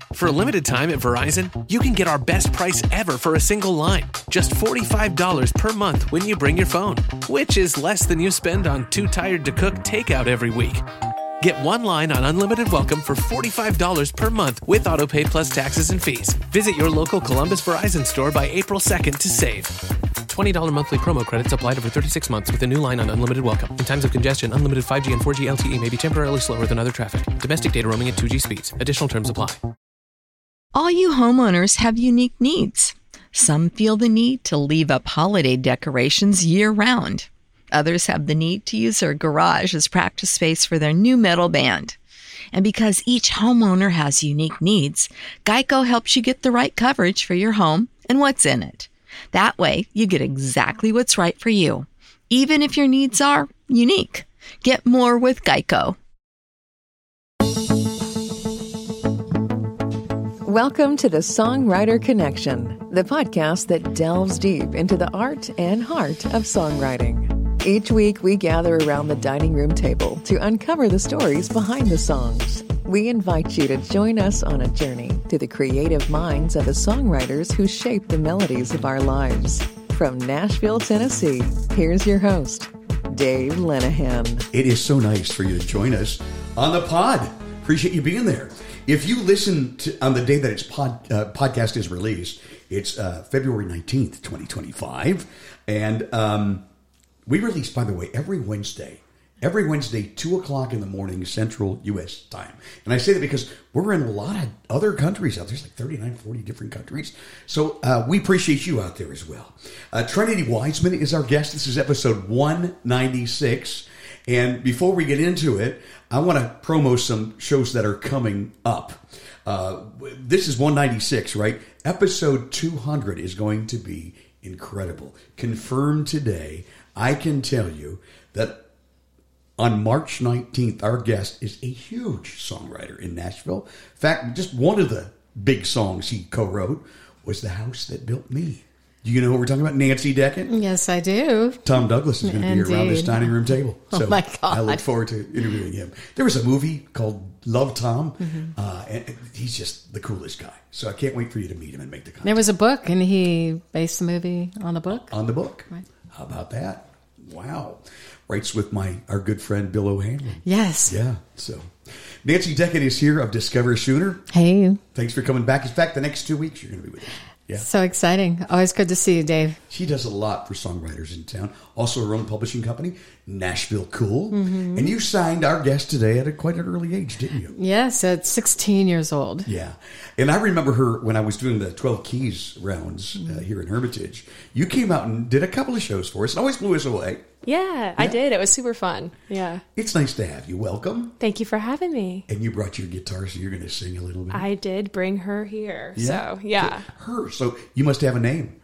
For a limited time at Verizon, you can get our best price ever for a single line. Just $45 per month when you bring your phone, which is less than you spend on Too Tired to Cook takeout every week. Get one line on Unlimited Welcome for $45 per month with AutoPay plus taxes and fees. Visit your local Columbus Verizon store by April 2nd to save. $20 monthly promo credits applied over 36 months with a new line on Unlimited Welcome. In times of congestion, unlimited 5G and 4G LTE may be temporarily slower than other traffic. Domestic data roaming at 2G speeds. Additional terms apply. All you homeowners have unique needs. Some feel the need to leave up holiday decorations year-round. Others have the need to use their garage as practice space for their new metal band. And because each homeowner has unique needs, Geico helps you get the right coverage for your home and what's in it. That way, you get exactly what's right for you, even if your needs are unique. Get more with Geico. Welcome to the Songwriter Connection, the podcast that delves deep into the art and heart of songwriting. Each week, we gather around the dining room table to uncover the stories behind the songs. We invite you to join us on a journey to the creative minds of the songwriters who shape the melodies of our lives. From Nashville, Tennessee, here's your host, Dave Lenahan. It is so nice for you to join us on the pod. Appreciate you being there. If you listen to on the day that its podcast is released, it's February 19th, 2025. And we release, by the way, every Wednesday, 2 o'clock in the morning, Central U.S. time. And I say that because we're in a lot of other countries out there. There's like 39, 40 different countries. So we appreciate you out there as well. Trinity Wiseman is our guest. This is episode 196. And before we get into it, I want to promo some shows that are coming up. This is 196, right? Episode 200 is going to be incredible. Confirmed today. I can tell you that on March 19th, our guest is a huge songwriter in Nashville. In fact, just one of the big songs he co-wrote was The House That Built Me. Do you know who we're talking about? Nancy Decken? Yes, I do. Tom Douglas is going to be around this dining room table. So oh, my God. I look forward to interviewing him. There was a movie called Love, Tom, and he's just the coolest guy. So I can't wait for you to meet him and make the contact. There was a book, and he based the movie on the book. On the book. Right. How about that? Wow. Writes with our good friend Bill O'Hanlon. Yes. Yeah. So Nancy Decken is here of Discover Sooner. Hey. Thanks for coming back. In fact, the next 2 weeks you're going to be with us. Yeah. So exciting. Always good to see you, Dave. She does a lot for songwriters in town. Also her own publishing company, Nashville Cool. Mm-hmm. And you signed our guest today at quite an early age, didn't you? Yes, at 16 years old. Yeah. And I remember her when I was doing the 12 Keys rounds here in Hermitage. You came out and did a couple of shows for us and always blew us away. Yeah, I did. It was super fun. Yeah. It's nice to have you. Welcome. Thank you for having me. And you brought your guitar, so you're going to sing a little bit. I did bring her here. Yeah. So, yeah. Her. So you must have a name.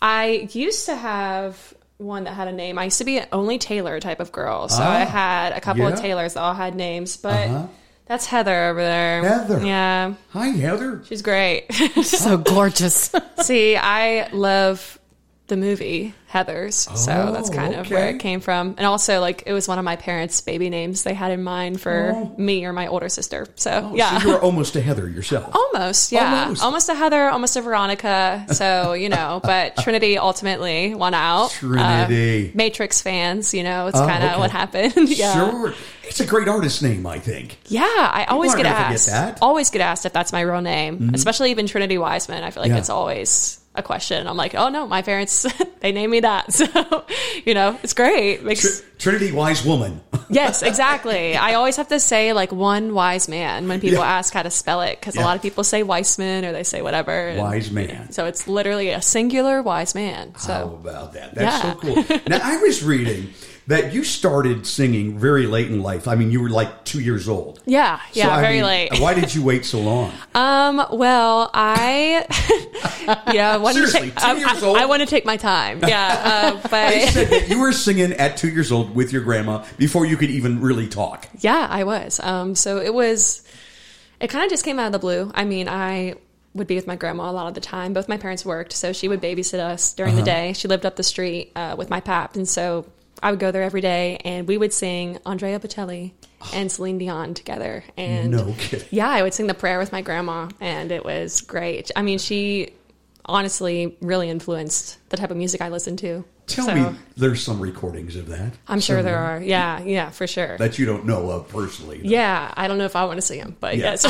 I used to have one that had a name. I used to be an only Taylor type of girl. So I had a couple of Taylors that all had names. But that's Heather over there. Heather. Yeah. Hi, Heather. She's great. So gorgeous. See, I love the movie Heathers, so that's kind of where it came from. And also, like, it was one of my parents' baby names they had in mind for me or my older sister. So yeah, so you were almost a Heather yourself. Almost, yeah, almost a Heather, almost a Veronica. So but Trinity ultimately won out. Trinity, Matrix fans, it's kind of what happened. Yeah. Sure, it's a great artist name, I think. Yeah, I always get asked if that's my real name, especially even Trinity Wiseman. I feel like it's always a question. I'm like, oh no, my parents, they named me that. So, it's great. Trinity Wise Woman. Yes, exactly. I always have to say like one wise man when people ask how to spell it, because a lot of people say Weissman or they say whatever. Wise man. So it's literally a singular wise man. So how about that? That's so cool. Now, I was reading that you started singing very late in life. I mean, you were like 2 years old. Yeah, very late. Why did you wait so long? Well, I seriously, 2 years old. I want to take my time. Yeah, but they said that you were singing at 2 years old with your grandma before you could even really talk. Yeah, I was. So it kind of just came out of the blue. I mean, I would be with my grandma a lot of the time. Both my parents worked, so she would babysit us during the day. She lived up the street with my pap, and so I would go there every day, and we would sing Andrea Bocelli and Celine Dion together. And No kidding. yeah, I would sing the prayer with my grandma, and it was great. I mean, she honestly really influenced the type of music I listened to. Tell me, there's some recordings of that. I'm sure there are. Yeah, for sure. That you don't know of personally. Though. Yeah, I don't know if I want to see them, but yes.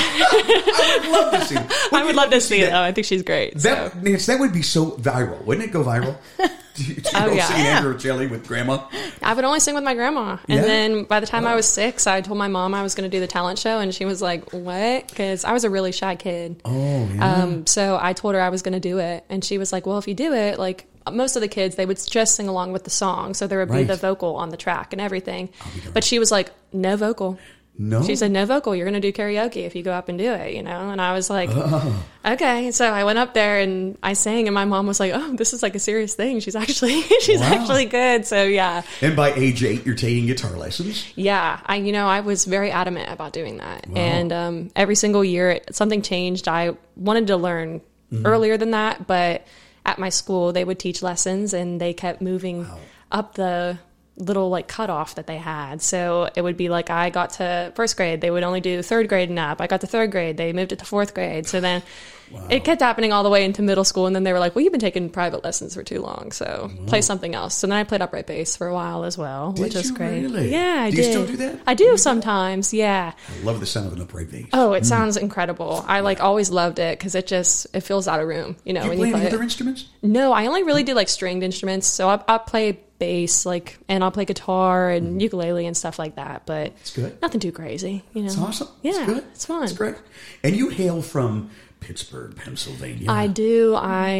I would love to see them. I would love to see it, though. I think she's great. Nance, that would be so viral. Wouldn't it go viral? to go sing Andrea Bocelli with grandma? I would only sing with my grandma. And then by the time I was 6, I told my mom I was going to do the talent show, and she was like, what? Because I was a really shy kid. Oh, yeah. So I told her I was going to do it, and she was like, well, if you do it, like, most of the kids, they would just sing along with the song, so there would be the vocal on the track and everything. But she was like, no vocal. No? She said, no vocal. You're going to do karaoke if you go up and do it, And I was like, okay. So I went up there and I sang, and my mom was like, oh, this is like a serious thing. She's actually actually good. So yeah. And by age 8, you're taking guitar lessons? Yeah. I was very adamant about doing that. Wow. And every single year something changed. I wanted to learn earlier than that, but at my school, they would teach lessons, and they kept moving up the little like cutoff that they had. So it would be like, I got to 1st grade, they would only do 3rd grade and up. I got to 3rd grade, they moved it to 4th grade. So then it kept happening all the way into middle school. And then they were like, well, you've been taking private lessons for too long, so play something else. So then I played upright bass for a while as well, which was great. Really? Yeah, I did. Do you still do that? I do sometimes, yeah. I love the sound of an upright bass. Oh, it sounds incredible. I always loved it because it fills out a room. Do you when play you play any other instruments? No, I only really do like stringed instruments. So I play bass, and I'll play guitar and ukulele and stuff like that. But it's good. Nothing too crazy. It's awesome. Yeah, it's good. It's fun. It's great. And you hail from Pittsburgh, Pennsylvania. I do.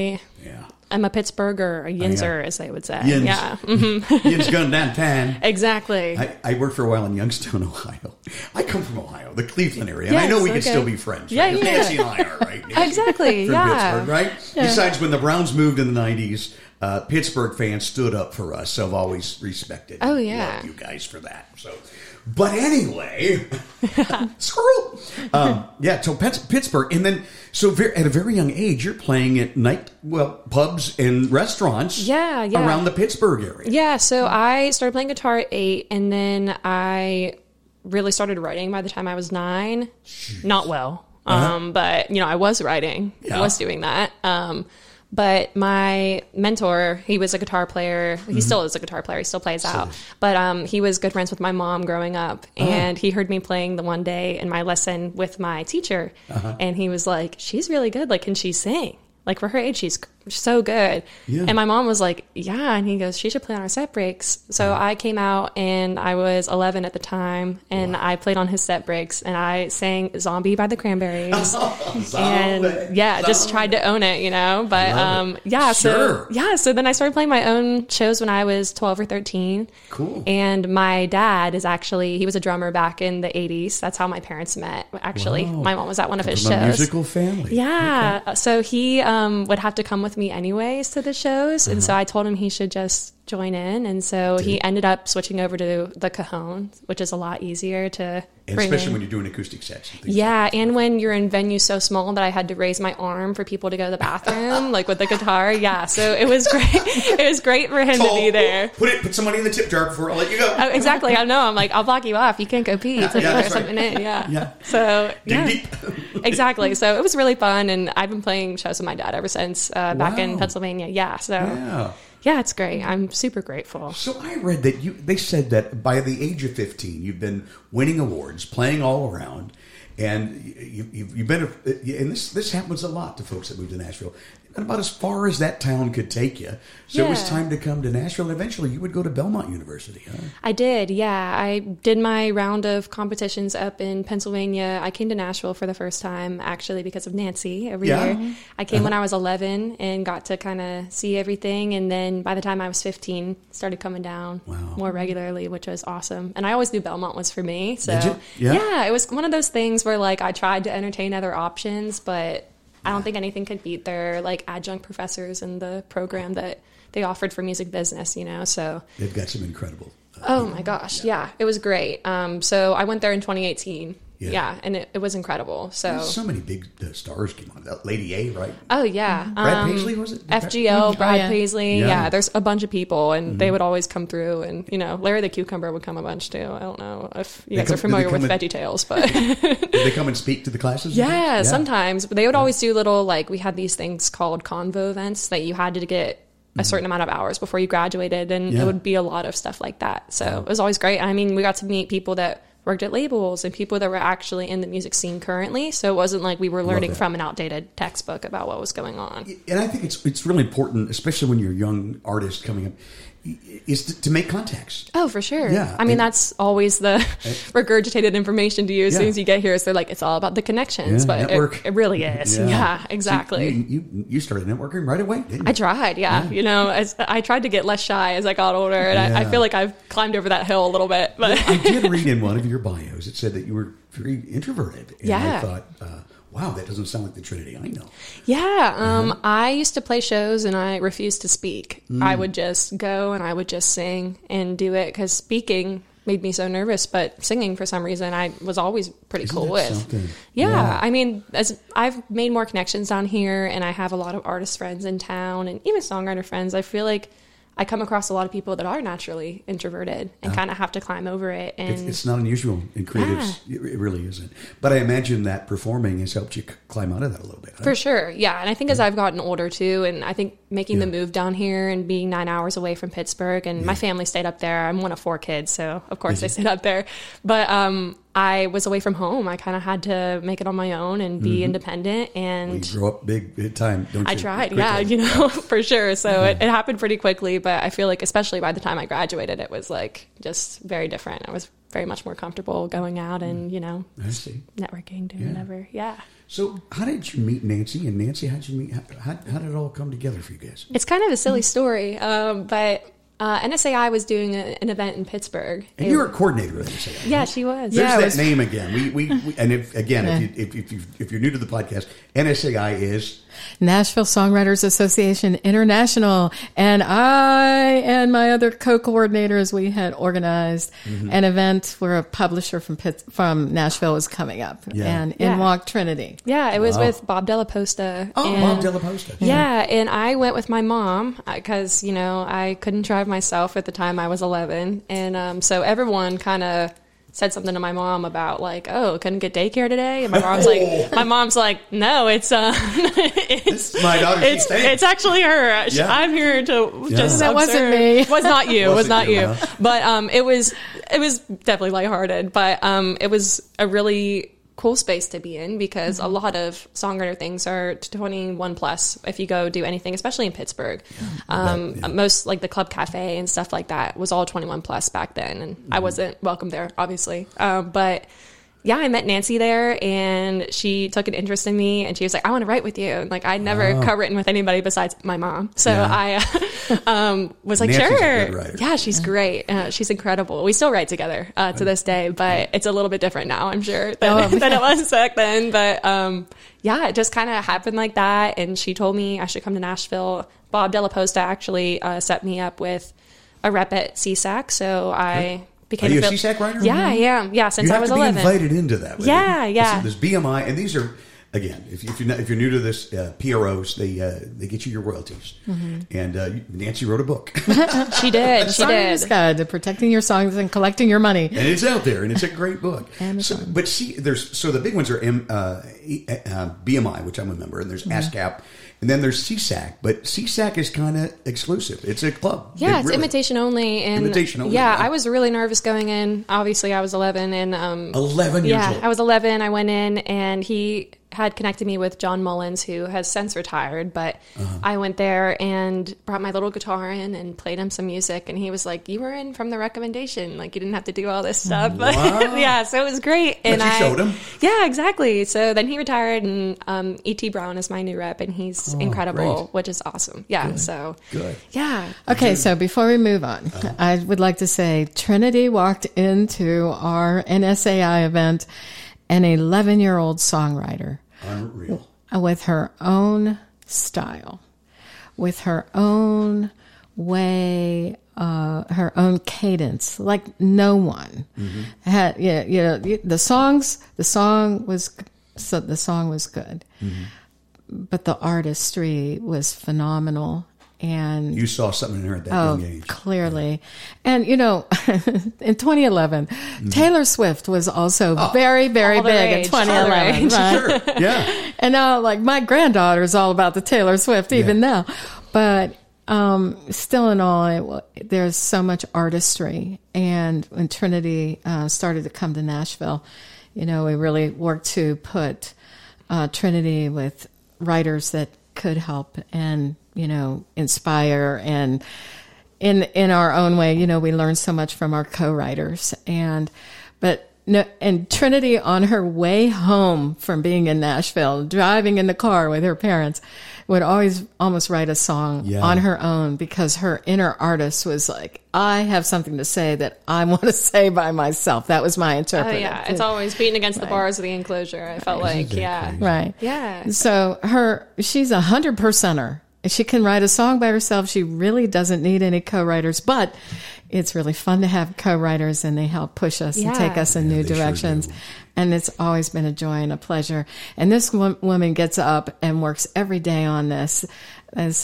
I'm a Pittsburgher, a Yinzer, as they would say. Yins. Yeah. Yins going downtown. Exactly. I worked for a while in Youngstown, Ohio. I come from Ohio, the Cleveland area, and I know we can still be friends. Yeah, right? yeah. Nancy and I are, right? Exactly, from Pittsburgh, right? Yeah. Besides, when the Browns moved in the 90s, Pittsburgh fans stood up for us, so I've always respected love you guys for that. So, but anyway, screw. So Pittsburgh, and then at a very young age, you're playing at pubs and restaurants. Around the Pittsburgh area. Yeah, so I started playing guitar at 8, and then I really started writing by the time I was 9. Jeez. Not well, but I was writing. I was doing that. But my mentor, he was a guitar player. He still is a guitar player. He still plays out. But he was good friends with my mom growing up. And he heard me playing the one day in my lesson with my teacher. And he was like, she's really good. Like, can she sing? Like, for her age, she's so good. Yeah. And my mom was like, yeah. And he goes, she should play on our set breaks. So I came out, and I was 11 at the time, and I played on his set breaks, and I sang Zombie by the Cranberries. And just tried to own it, But so then I started playing my own shows when I was 12 or 13. Cool. And my dad he was a drummer back in the 80s. That's how my parents met, actually. Wow. My mom was at one of his From shows. a musical family. Yeah. Okay. So he would have to come with me anyways to the shows. And so I told him he should just join in. And so he ended up switching over to the cajon, which is a lot easier to bring especially in. when you're doing acoustic sets. And when you're in venues so small that I had to raise my arm for people to go to the bathroom, like with the guitar. Yeah, so it was great. It was great for him to be there. Put somebody in the tip jar before I let you go. Oh, exactly. I know. I'm like, I'll block you off. You can't go pee. So put something in. Yeah. So dig deep. Exactly. So it was really fun, and I've been playing shows with my dad ever since back in Pennsylvania. Yeah. So. Yeah, it's great. I'm super grateful. So I read that they said that by the age of 15, you've been winning awards, playing all around, and you've been. And this happens a lot to folks that move to Nashville. About as far as that town could take you. So it was time to come to Nashville. Eventually, you would go to Belmont University, huh? I did, yeah. I did my round of competitions up in Pennsylvania. I came to Nashville for the first time, actually, because of Nancy every year. I came when I was 11 and got to kind of see everything. And then by the time I was 15, started coming down more regularly, which was awesome. And I always knew Belmont was for me. So, did you? Yeah, it was one of those things where, like, I tried to entertain other options, but I don't think anything could beat their adjunct professors and the program that they offered for music business, so. They've got some incredible. Oh my gosh. Yeah. It was great. So I went there in 2018 Yeah. And it was incredible. So many big stars came on. That Lady A, right? Oh, yeah. Brad Paisley, was it? FGL, Brad yeah. Paisley. Yeah, there's a bunch of people, and they would always come through. And, Larry the Cucumber would come a bunch, too. I don't know if you guys are familiar with VeggieTales, but... Did they come and speak to the classes? Yeah, sometimes. But they would always do little, we had these things called convo events that you had to get a certain amount of hours before you graduated, and it would be a lot of stuff like that. So it was always great. I mean, we got to meet people that worked at labels and people that were actually in the music scene currently. So it wasn't like we were learning from an outdated textbook about what was going on. And I think it's really important, especially when you're a young artist coming up, is to make contacts. Oh, for sure. Yeah. I mean, that's always the regurgitated information to you as soon as you get here. So they're like, it's all about the connections, but it really is. Yeah, exactly. So you started networking right away, didn't you? I tried, as I tried to get less shy as I got older, and I feel like I've climbed over that hill a little bit. But I did read in one of your bios, it said that you were very introverted. And I thought, wow, that doesn't sound like the Trinity I know. Yeah, I used to play shows and I refused to speak. I would just go and I would just sing and do it because speaking made me so nervous, but singing for some reason I was always pretty cool with. Yeah, I mean, as I've made more connections down here and I have a lot of artist friends in town and even songwriter friends, I feel like I come across a lot of people that are naturally introverted and kind of have to climb over it. And it's not unusual in creatives. It really isn't. But I imagine that performing has helped you climb out of that a little bit. Huh? For sure. Yeah. And I think as I've gotten older too, and I think making the move down here and being 9 hours away from Pittsburgh, and my family stayed up there. I'm one of 4 kids, so of course they stayed up there. But I was away from home. I kind of had to make it on my own and be independent. And well, you grow up big time, don't you? I tried, for sure. So it happened pretty quickly. But I feel like, especially by the time I graduated, it was just very different. I was very much more comfortable going out and, I see. Networking, doing whatever. Yeah. So how did you meet Nancy? And Nancy, how did you meet? How did it all come together for you guys? It's kind of a silly story, but NSAI was doing an event in Pittsburgh. And you were a coordinator with NSAI. Yeah, she was. There's that name again. We and if you're new to the podcast, NSAI is Nashville Songwriters Association International, and I and my other co-coordinators, we had organized an event where a publisher from Nashville was coming up, and in walked Trinity. Yeah, it was with Bob Della Posta. Oh, Bob Della Posta. Yeah, and I went with my mom because I couldn't drive myself at the time. I was 11, and so everyone kind of said something to my mom about couldn't get daycare today, and my mom's like, no, it's it's my daughter. It's actually her. I'm here to just that observe. Wasn't me. Was not you. Was not you. Huh? But it was definitely lighthearted. But it was a really cool space to be in because a lot of songwriter things are 21 plus if you go do anything, especially in Pittsburgh. Most the Club Cafe and stuff like that was all 21 plus back then, and I wasn't welcome there, obviously. But yeah, I met Nancy there, and she took an interest in me, and she was like, I want to write with you. And I'd never co-written with anybody besides my mom. So I was like, Nancy's sure. a good writer. Yeah, she's great. She's incredible. We still write together to this day, but it's a little bit different now, I'm sure, than it was back then. But it just kind of happened like that. And she told me I should come to Nashville. Bob Della Posta actually set me up with a rep at CSAC. So I became Are you a CSAC writer? Yeah, I am. Yeah, since you I was have to 11. be invited into that. Yeah. There's BMI, and these are, again, if you're new to this, PROs, they get you your royalties. And Nancy wrote a book. She did. She did. Guide, Protecting Your Songs and Collecting Your Money. And it's out there, and it's a great book. Amazon. But the big ones are BMI, which I'm a member, and there's ASCAP, and then there's CSAC. But CSAC is kind of exclusive. It's a club. Yeah, it's invitation only. And invitation only. Yeah, I was really nervous going in. Obviously, I was 11. And 11 years old. Yeah, I was 11. I went in, and he had connected me with John Mullins, who has since retired, but I went there and brought my little guitar in and played him some music, and he was like, you were in from the recommendation, you didn't have to do all this stuff. But yeah, so it was great. And you showed him. Yeah, exactly. So then he retired, and E.T. Brown is my new rep, and he's incredible, which is awesome. Yeah, Good. Yeah. Okay, so before we move on, I would like to say Trinity walked into our NSAI event an 11-year-old songwriter. Unreal. With her own style, with her own way her own cadence, like no one had. The song was good, but the artistry was phenomenal. And you saw something in her at that young age. Clearly. And, in 2011, Taylor Swift was also very, very big in 2011. Right? Sure. Yeah. And now, like, my granddaughter's all about the Taylor Swift even now. But still in all, there's so much artistry. And when Trinity started to come to Nashville, we really worked to put Trinity with writers that could help and inspire, and in our own way, we learned so much from our co-writers. And Trinity, on her way home from being in Nashville, driving in the car with her parents, would always almost write a song on her own, because her inner artist was like, I have something to say that I want to say by myself. That was my interpretation. Oh, yeah. It's always beating against the bars of the enclosure, I felt like. Yeah. Right. Yeah. So she's 100%er. She can write a song by herself. She really doesn't need any co-writers, but it's really fun to have co-writers, and they help push us and take us in new directions. Sure, and it's always been a joy and a pleasure. And this woman gets up and works every day on this. This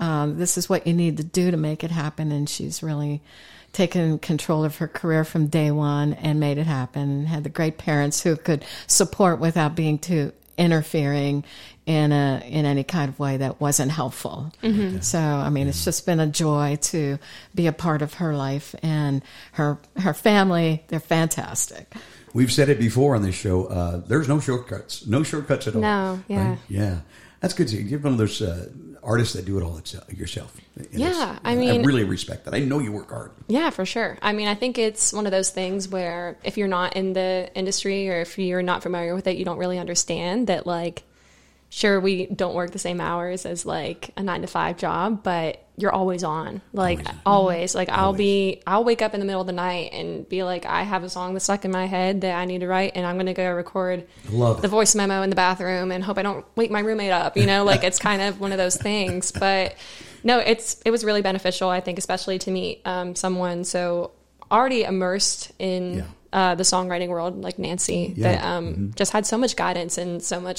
is what you need to do to make it happen. And she's really taken control of her career from day one and made it happen, and had the great parents who could support without being too interfering in any kind of way that wasn't helpful. Mm-hmm. So, it's just been a joy to be a part of her life, and her family. They're fantastic. We've said it before on this show. There's no shortcuts. No shortcuts at all. No, yeah. Right? Yeah. That's good to see. You're one of those artists that do it all yourself. Yeah, I really respect that. I know you work hard. Yeah, for sure. I think it's one of those things where if you're not in the industry, or if you're not familiar with it, you don't really understand that, like, sure, we don't work the same hours as like a 9-to-5 job, but you're always on. Like always. Like I'll wake up in the middle of the night and be like, I have a song that's stuck in my head that I need to write, and I'm going to go record the voice memo in the bathroom and hope I don't wake my roommate up. Like it's kind of one of those things. But no, it was really beneficial, I think, especially to meet someone so already immersed in the songwriting world, like Nancy, that just had so much guidance and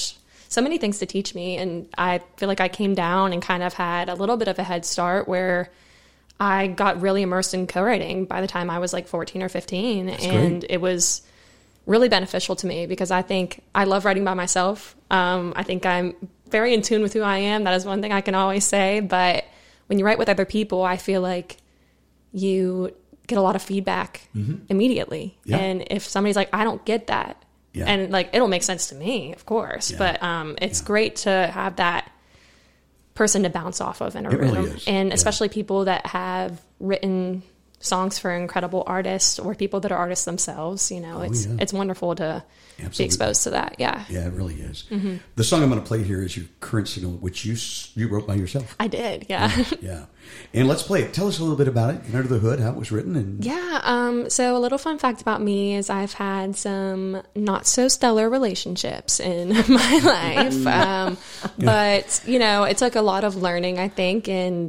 so many things to teach me. And I feel like I came down and kind of had a little bit of a head start where I got really immersed in co-writing by the time I was like 14 or 15. That's and great. It was really beneficial to me because I think I love writing by myself. I think I'm very in tune with who I am. That is one thing I can always say. But when you write with other people, I feel like you get a lot of feedback immediately. Yeah. And if somebody's like, I don't get that, and like, it'll make sense to me, of course, but it's great to have that person to bounce off of in a room. Really is. And especially people that have written songs for incredible artists or people that are artists themselves. It's wonderful to be exposed to that. Yeah, it really is. Mm-hmm. The song I'm going to play here is your current single, which you wrote by yourself. I did, yeah. And let's play it. Tell us a little bit about it, Under the Hood, how it was written. So a little fun fact about me is I've had some not so stellar relationships in my life. But, it took a lot of learning, I think, and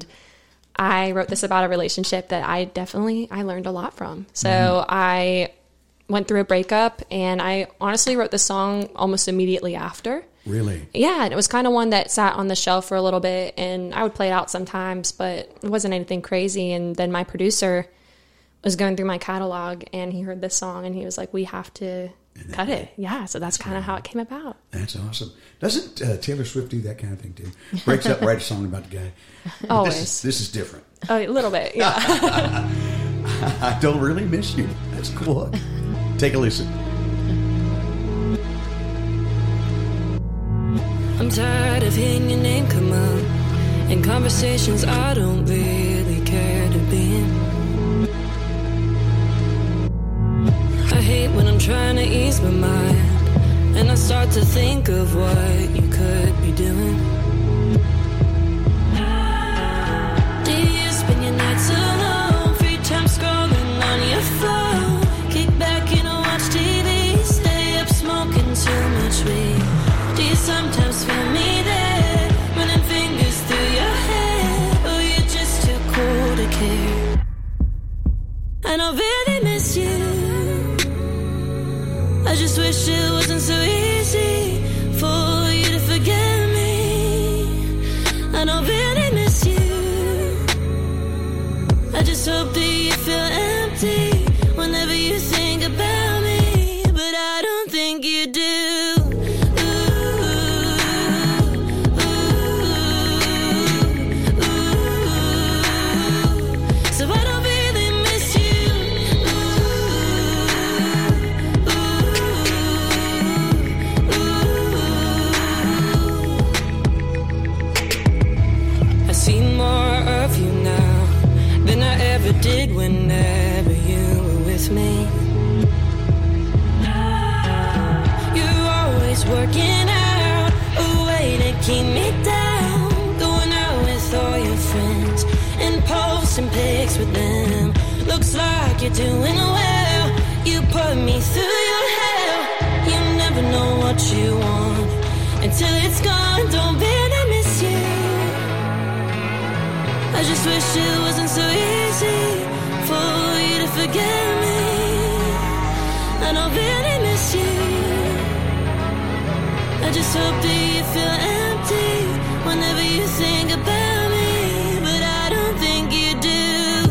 I wrote this about a relationship that I learned a lot from. So I went through a breakup, and I honestly wrote the song almost immediately after. Really? Yeah, and it was kind of one that sat on the shelf for a little bit, and I would play it out sometimes, but it wasn't anything crazy. And then my producer was going through my catalog, and he heard this song, and he was like, we have to cut it. Yeah, so that's kind of how it came about. That's awesome. Doesn't Taylor Swift do that kind of thing too? Breaks up, write a song about the guy. Always. This is different. Oh, a little bit, yeah. I don't really miss you. That's cool. Take a listen. I'm tired of hearing your name come up in conversations I don't really care to be in. I hate when I'm trying to ease my mind and I start to think of what you could be doing. Do you spend your nights alone, free time scrolling on your phone, kick back and watch TV, stay up smoking too much weed? Do you sometimes feel me there, running fingers through your hair, or you're just too cool to care? just wish it wasn't so easy for you to forget me. I don't really miss you. I just hope that you feel empty whenever you think about me, but I don't think you do. So I don't really miss you. I see more of you now than I ever did whenever you were with me. You're always working out a way to keep me down, going out with all your friends and posting pics with them. Looks like you're doing well. You put me through your hell. You never know what you want until it's gone. Don't really miss you. I just wish it wasn't so easy for you to forget me. I don't really miss you. I just hope that you feel empty whenever you think about me, but I don't think you do.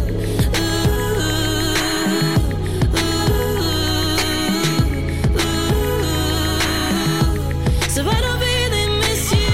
So I don't really miss you.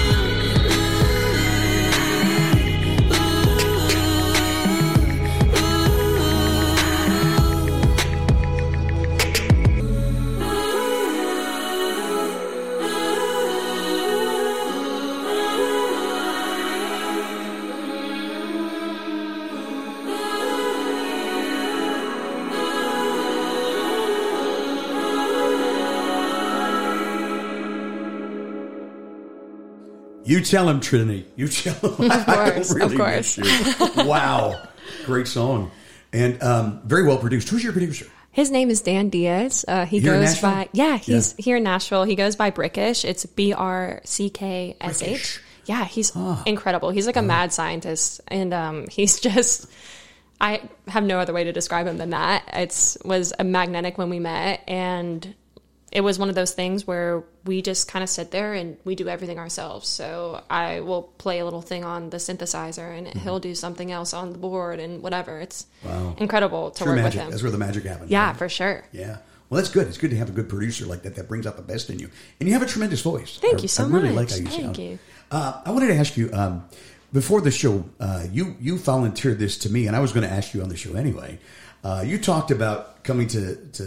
You tell him, Trinity. You tell him. Of course, I don't really of course. miss you. Wow. Great song. And very well produced. Who's your producer? His name is Dan Diaz. He Here in goes Nashville? by, he's here in Nashville. He goes by Brickish. It's BRCKSH. Brickish. Yeah, he's incredible. He's like a mad scientist, and he's just, I have no other way to describe him than that. Was a magnetic when we met, and it was one of those things where we just kind of sit there and we do everything ourselves. So I will play a little thing on the synthesizer, and he'll do something else on the board and whatever. It's incredible to True work magic. with him. That's where the magic happens. Yeah, right? for sure. Yeah. Well, that's good. It's good to have a good producer like that. That brings out the best in you. And you have a tremendous voice. Thank you so I really much. like how you Thank sound. you. I wanted to ask you, before the show, you volunteered this to me, and I was going to ask you on the show anyway. You talked about coming to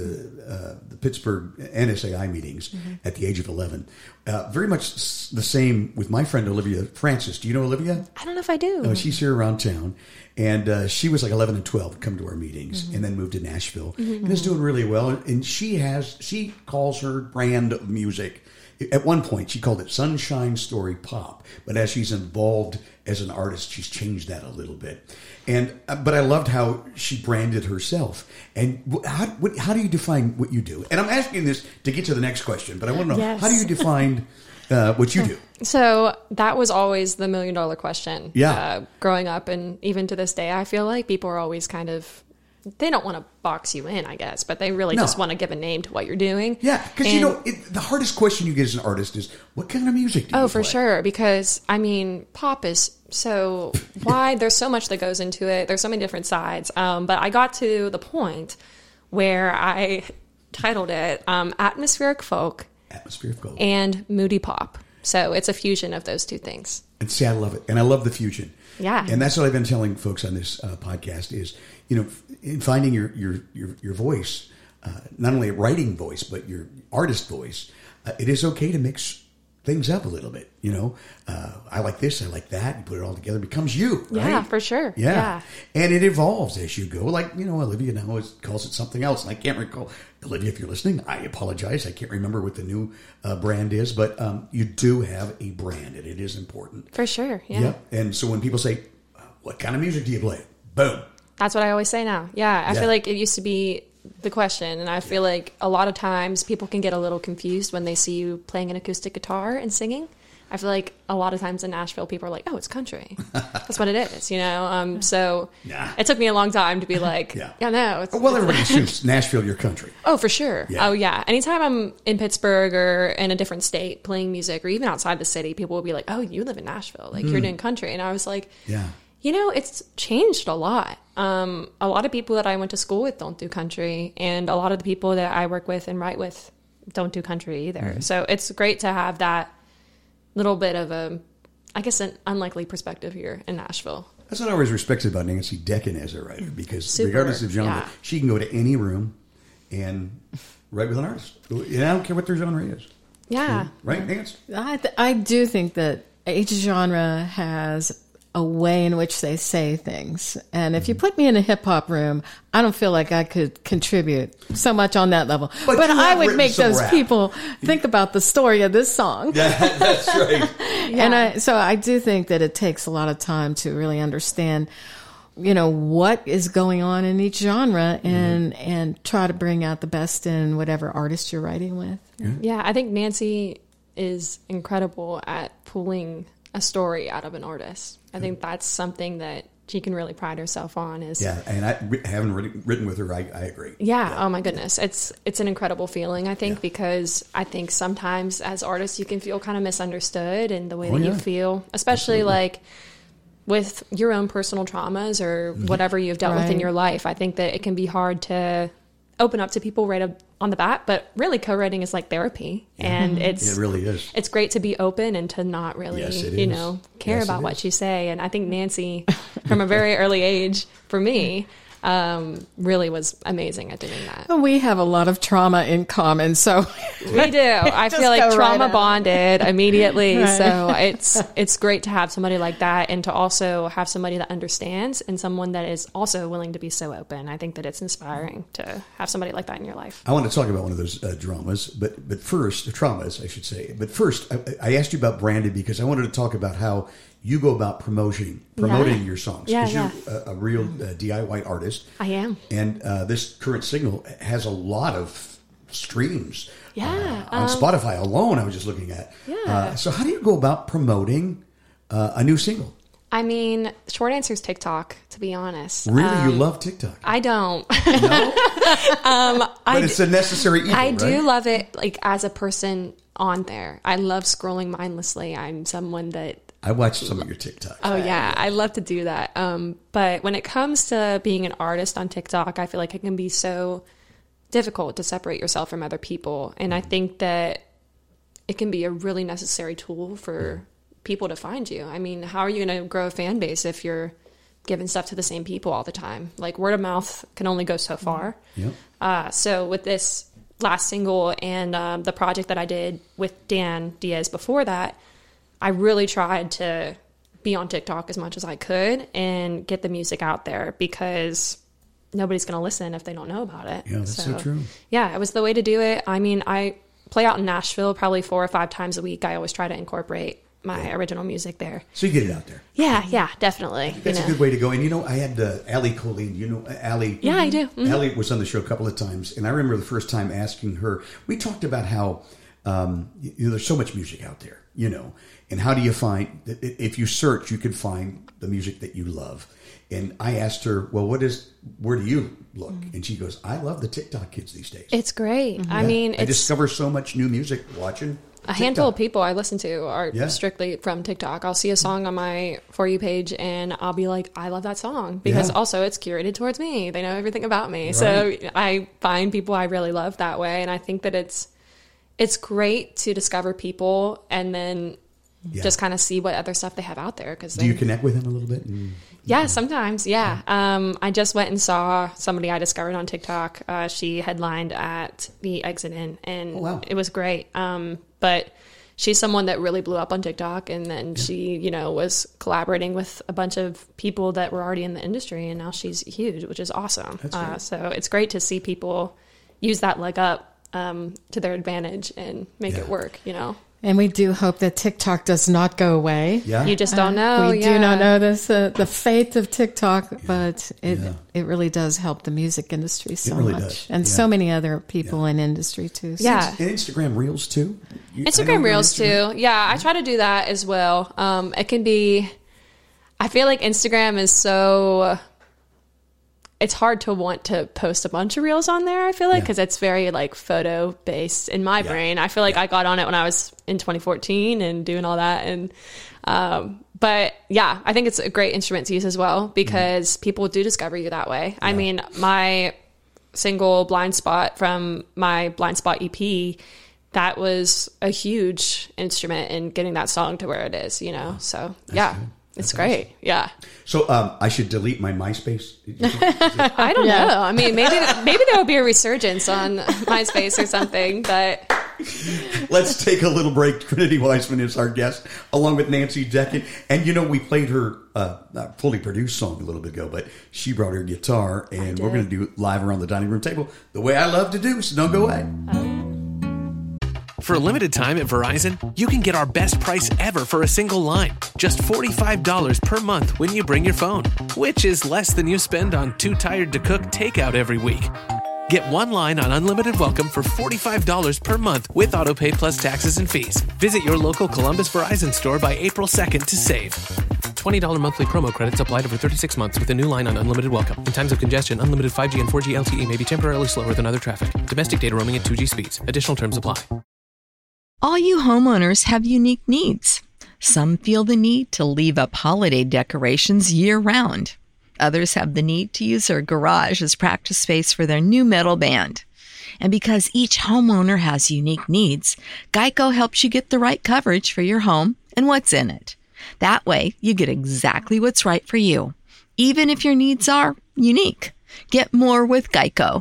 the Pittsburgh NSAI meetings at the age of 11. Very much the same with my friend Olivia Francis. Do you know Olivia? I don't know if I do. Oh, she's here around town. And she was like 11 and 12, come to our meetings, and then moved to Nashville, and is doing really well. And she calls her brand of music. At one point, she called it Sunshine Story Pop, but as she's involved as an artist, she's changed that a little bit. And but I loved how she branded herself. And how do you define what you do? And I'm asking this to get to the next question, but I want to know, how do you define what you do? So that was always the $1 million question. Yeah. Growing up, and even to this day, I feel like people are always kind of, they don't want to box you in, I guess, but they really just want to give a name to what you're doing. Yeah, because the hardest question you get as an artist is, what kind of music do you play? Oh, for sure. Because, I mean, pop is so wide. There's so much that goes into it. There's so many different sides. But I got to the point where I titled it Atmospheric Folk. Atmospheric Folk. And Moody Pop. So it's a fusion of those two things. And see, I love it. And I love the fusion. Yeah. And that's what I've been telling folks on this podcast is, in finding your voice, not only a writing voice, but your artist voice, it is okay to mix things up a little bit. I like this, I like that. You put it all together, it becomes you. Right? Yeah, for sure. Yeah. And it evolves as you go. Like, Olivia now calls it something else. And I can't recall. Olivia, if you're listening, I apologize. I can't remember what the new brand is. But you do have a brand, and it is important. For sure, yeah. Yep. And so when people say, what kind of music do you play? Boom. That's what I always say now. Yeah, I feel like it used to be the question, and I feel like a lot of times people can get a little confused when they see you playing an acoustic guitar and singing. I feel like a lot of times in Nashville, people are like, "Oh, it's country." That's what it is, you know. So it took me a long time to be like, "Yeah, no." Everybody assumes Nashville, your country. Oh, for sure. Yeah. Oh, yeah. Anytime I'm in Pittsburgh or in a different state playing music, or even outside the city, people will be like, "Oh, you live in Nashville, like you're doing country," and I was like, "Yeah." You know, it's changed a lot. A lot of people that I went to school with don't do country, and a lot of the people that I work with and write with don't do country either. So it's great to have that little bit of an unlikely perspective here in Nashville. That's what I always respected about Nancy Decken as a writer, because regardless of genre, yeah. she can go to any room and write with an artist. And I don't care what their genre is. Yeah. Right, Nancy? I do think that each genre has a way in which they say things. And if you put me in a hip hop room, I don't feel like I could contribute so much on that level. But I would make those people think about the story of this song. Yeah, that's right. And so I do think that it takes a lot of time to really understand, you know, what is going on in each genre and try to bring out the best in whatever artist you're writing with. Yeah, I think Nancy is incredible at pulling a story out of an artist. I think that's something that she can really pride herself on. And having written with her, I agree. Yeah, oh my goodness. It's an incredible feeling, I think, because I think sometimes as artists you can feel kind of misunderstood in the way that you feel, especially like with your own personal traumas or whatever you've dealt with in your life. I think that it can be hard to open up to people right up on the bat, but really co-writing is like therapy, and it really is. It's great to be open and to not really, care about what you say. And I think Nancy, from a very early age, for me, really was amazing at doing that. Well, we have a lot of trauma in common, so we do. I feel like trauma bonded immediately. Right. So it's great to have somebody like that, and to also have somebody that understands and someone that is also willing to be so open. I think that it's inspiring to have somebody like that in your life. I want to talk about one of those traumas, but first, traumas, I should say. But first, I asked you about branding because I wanted to talk about how you go about promoting your songs, because you're a real DIY artist. I am. And this current single has a lot of streams on Spotify alone, I was just looking at. Yeah. So how do you go about promoting a new single? I mean, short answer is TikTok, to be honest. Really? You love TikTok? I don't. No? But it's a necessary evil, I do love it, like, as a person on there. I love scrolling mindlessly. I'm someone that... I watched some of your TikToks. Oh, yeah. I love to do that. But when it comes to being an artist on TikTok, I feel like it can be so difficult to separate yourself from other people. And I think that it can be a really necessary tool for people to find you. I mean, how are you going to grow a fan base if you're giving stuff to the same people all the time? Like, word of mouth can only go so far. Yep. So with this last single and the project that I did with Dan Diaz before that, I really tried to be on TikTok as much as I could and get the music out there, because nobody's going to listen if they don't know about it. Yeah, that's so true. Yeah, it was the way to do it. I mean, I play out in Nashville probably 4 or 5 times a week. I always try to incorporate my original music there. So you get it out there. Yeah, definitely. That's a good way to go. And, you know, I had Allie Colleen. You know Allie? Yeah, I do. Mm-hmm. Allie was on the show a couple of times, and I remember the first time asking her, we talked about how there's so much music out there, you know, and how do you find, if you search, you can find the music that you love. And I asked her, well, where do you look? And she goes, I love the TikTok kids these days. It's great. Mm-hmm. I mean, I discover so much new music watching a handful of people I listen to are strictly from TikTok. I'll see a song on my For You page and I'll be like, I love that song, because also it's curated towards me. They know everything about me. Right. So I find people I really love that way. And I think that it's great to discover people and then just kind of see what other stuff they have out there. Do you connect with them a little bit? Yeah, sometimes. Yeah. I just went and saw somebody I discovered on TikTok. She headlined at the Exit Inn, and it was great. But she's someone that really blew up on TikTok, and then she, you know, was collaborating with a bunch of people that were already in the industry, and now she's huge, which is awesome. So it's great to see people use that leg up to their advantage and make it work, you know? And we do hope that TikTok does not go away. Yeah. You just don't know. We do not know this, the fate of TikTok, but it really does help the music industry so really much. does. And so many other people in industry too. So. Yeah. And Instagram Reels too? Instagram Reels too. Yeah, I try to do that as well. It can be, I feel like Instagram is so, it's hard to want to post a bunch of Reels on there, I feel like, because it's very like photo based in my brain. I feel like I got on it when I was in 2014 and doing all that. And, but yeah, I think it's a great instrument to use as well because people do discover you that way. I mean, my single Blind Spot from my Blind Spot EP, that was a huge instrument in getting that song to where it is, you know? So yeah, it's great. Awesome. Yeah. So I should delete my MySpace? I don't know. I mean, maybe there will be a resurgence on MySpace or something, but... Let's take a little break. Trinity Wiseman is our guest, along with Nancy Decken. And, you know, we played her fully produced song a little bit ago, but she brought her guitar, and we're going to do it live around the dining room table the way I love to do, so don't go away. For a limited time at Verizon, you can get our best price ever for a single line. Just $45 per month when you bring your phone, which is less than you spend on Too Tired to Cook takeout every week. Get one line on Unlimited Welcome for $45 per month with autopay plus taxes and fees. Visit your local Columbus Verizon store by April 2nd to save. $20 monthly promo credits applied over 36 months with a new line on Unlimited Welcome. In times of congestion, unlimited 5G and 4G LTE may be temporarily slower than other traffic. Domestic data roaming at 2G speeds. Additional terms apply. All you homeowners have unique needs. Some feel the need to leave up holiday decorations year-round. Others have the need to use their garage as practice space for their new metal band. And because each homeowner has unique needs, Geico helps you get the right coverage for your home and what's in it. That way, you get exactly what's right for you, even if your needs are unique. Get more with Geico.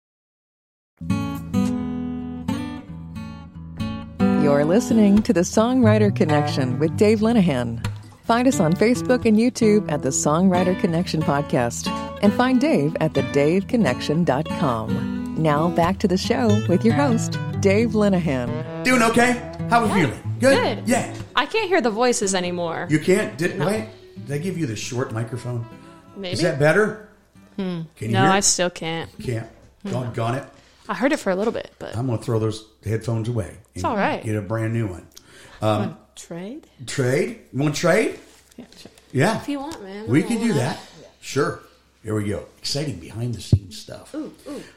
You're listening to The Songwriter Connection with Dave Linehan. Find us on Facebook and YouTube at The Songwriter Connection Podcast. And find Dave at thedaveconnection.com. Now back to the show with your host, Dave Linehan. Doing okay? How are we feeling? Good? Good. Yeah. I can't hear the voices anymore. You can't? Wait, did I give you the short microphone? Maybe. Is that better? Can you No, hear I it? still can't. Can't. Gone it? I heard it for a little bit, but I'm going to throw those headphones away. It's all right. Get a brand new one. Trade? Trade? You want to trade? Yeah, sure. Yeah. if you want, man. We can do that. Sure. Here we go. Exciting behind the scenes stuff. Ooh.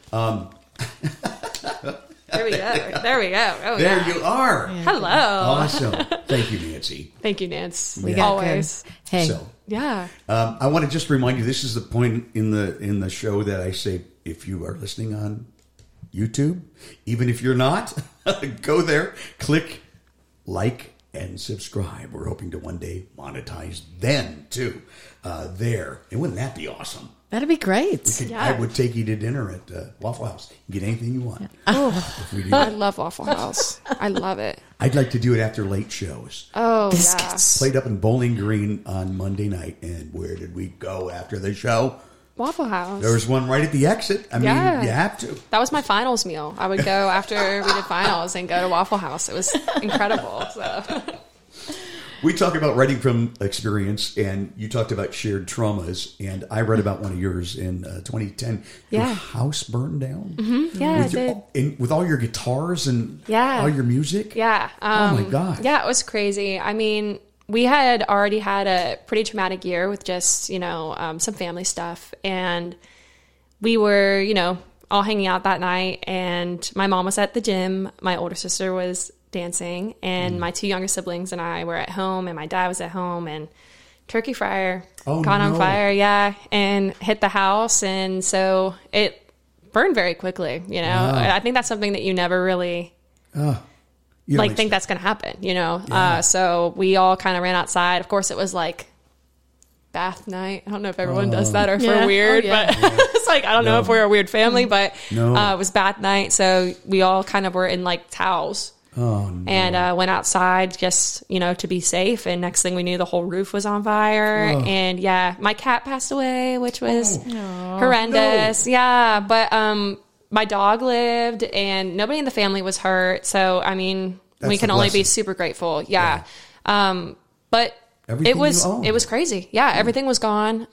There we go. There we go. Oh, There yeah. you are. Hello. Awesome. Thank you, Nancy. Thank you, Nance. We got Always. good. Hey, So, Yeah. I want to just remind you, this is the point in the show that I say, if you are listening on YouTube, even if you're not, go there, click like and subscribe. We're hoping to one day monetize them too. There, and wouldn't that be awesome? that'd be great. Yeah. I would take you to dinner at Waffle House. Get anything you want. If we do I that. love Waffle House. I love it. I'd like to do it after late shows. Oh, Biscuits. Played up in Bowling Green on Monday night, and where did we go after the show? yeah. Waffle House. There was one right at the exit. I mean, Yeah. you have to. That was my finals meal. I would go after we did finals and go to Waffle House. It was incredible. So. We talk about writing from experience, and you talked about shared traumas, and I read about one of yours in 2010. Your Yeah. house burned down? Yeah, with I did. with all your guitars and Yeah. all your music? Yeah. Oh, my God. Yeah, it was crazy. I mean, we had already had a pretty traumatic year with just, some family stuff. And we were, all hanging out that night. And my mom was at the gym. My older sister was dancing. And my two younger siblings and I were at home. And my dad was at home. And turkey fryer caught on no. fire. Yeah. And hit the house. And so it burned very quickly. I think that's something that you never really... You don't think that's going to happen, So we all kind of ran outside. Of course, it was like bath night. I don't know if everyone does that or if we're weird, but it's like, I don't know if we're a weird family, but it was bath night. So we all kind of were in like towels and went outside just, to be safe. And next thing we knew, the whole roof was on fire. And my cat passed away, which was horrendous. No. Yeah. But, my dog lived and nobody in the family was hurt. So, I mean, we can only be super grateful. Yeah. But Everything it was crazy. Yeah. Everything was gone.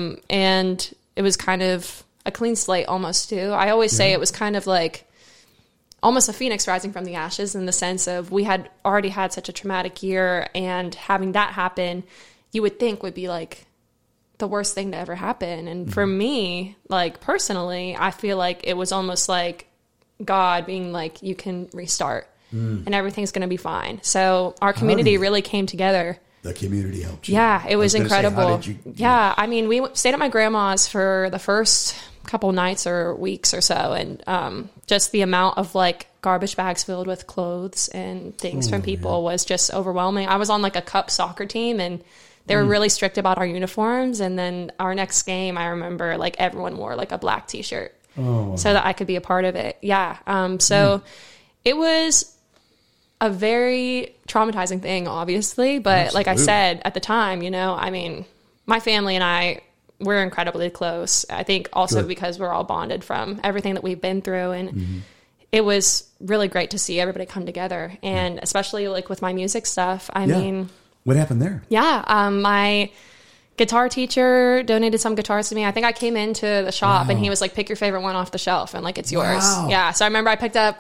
And it was kind of a clean slate almost too. I always say it was kind of like almost a phoenix rising from the ashes, in the sense of we had already had such a traumatic year, and having that happen, you would think would be like the worst thing to ever happen. And for me, like personally, I feel like it was almost like God being like, you can restart and everything's going to be fine. So our community really came together. The community helped you. Yeah, it was incredible. Say, yeah, I mean, we stayed at my grandma's for the first couple nights or weeks or so, and just the amount of like garbage bags filled with clothes and things from people was just overwhelming. I was on like a cup soccer team, and they were really strict about our uniforms. And then our next game, I remember like everyone wore like a black t-shirt so that I could be a part of it. Yeah. So it was a very traumatizing thing, obviously. But like I said, at the time, you know, I mean, my family and I, we're incredibly close. I think also because we're all bonded from everything that we've been through. And it was really great to see everybody come together. And especially like with my music stuff, I mean... What happened there? Yeah. My guitar teacher donated some guitars to me. I think I came into the shop and he was like, pick your favorite one off the shelf and like, it's yours. Yeah. So I remember I picked up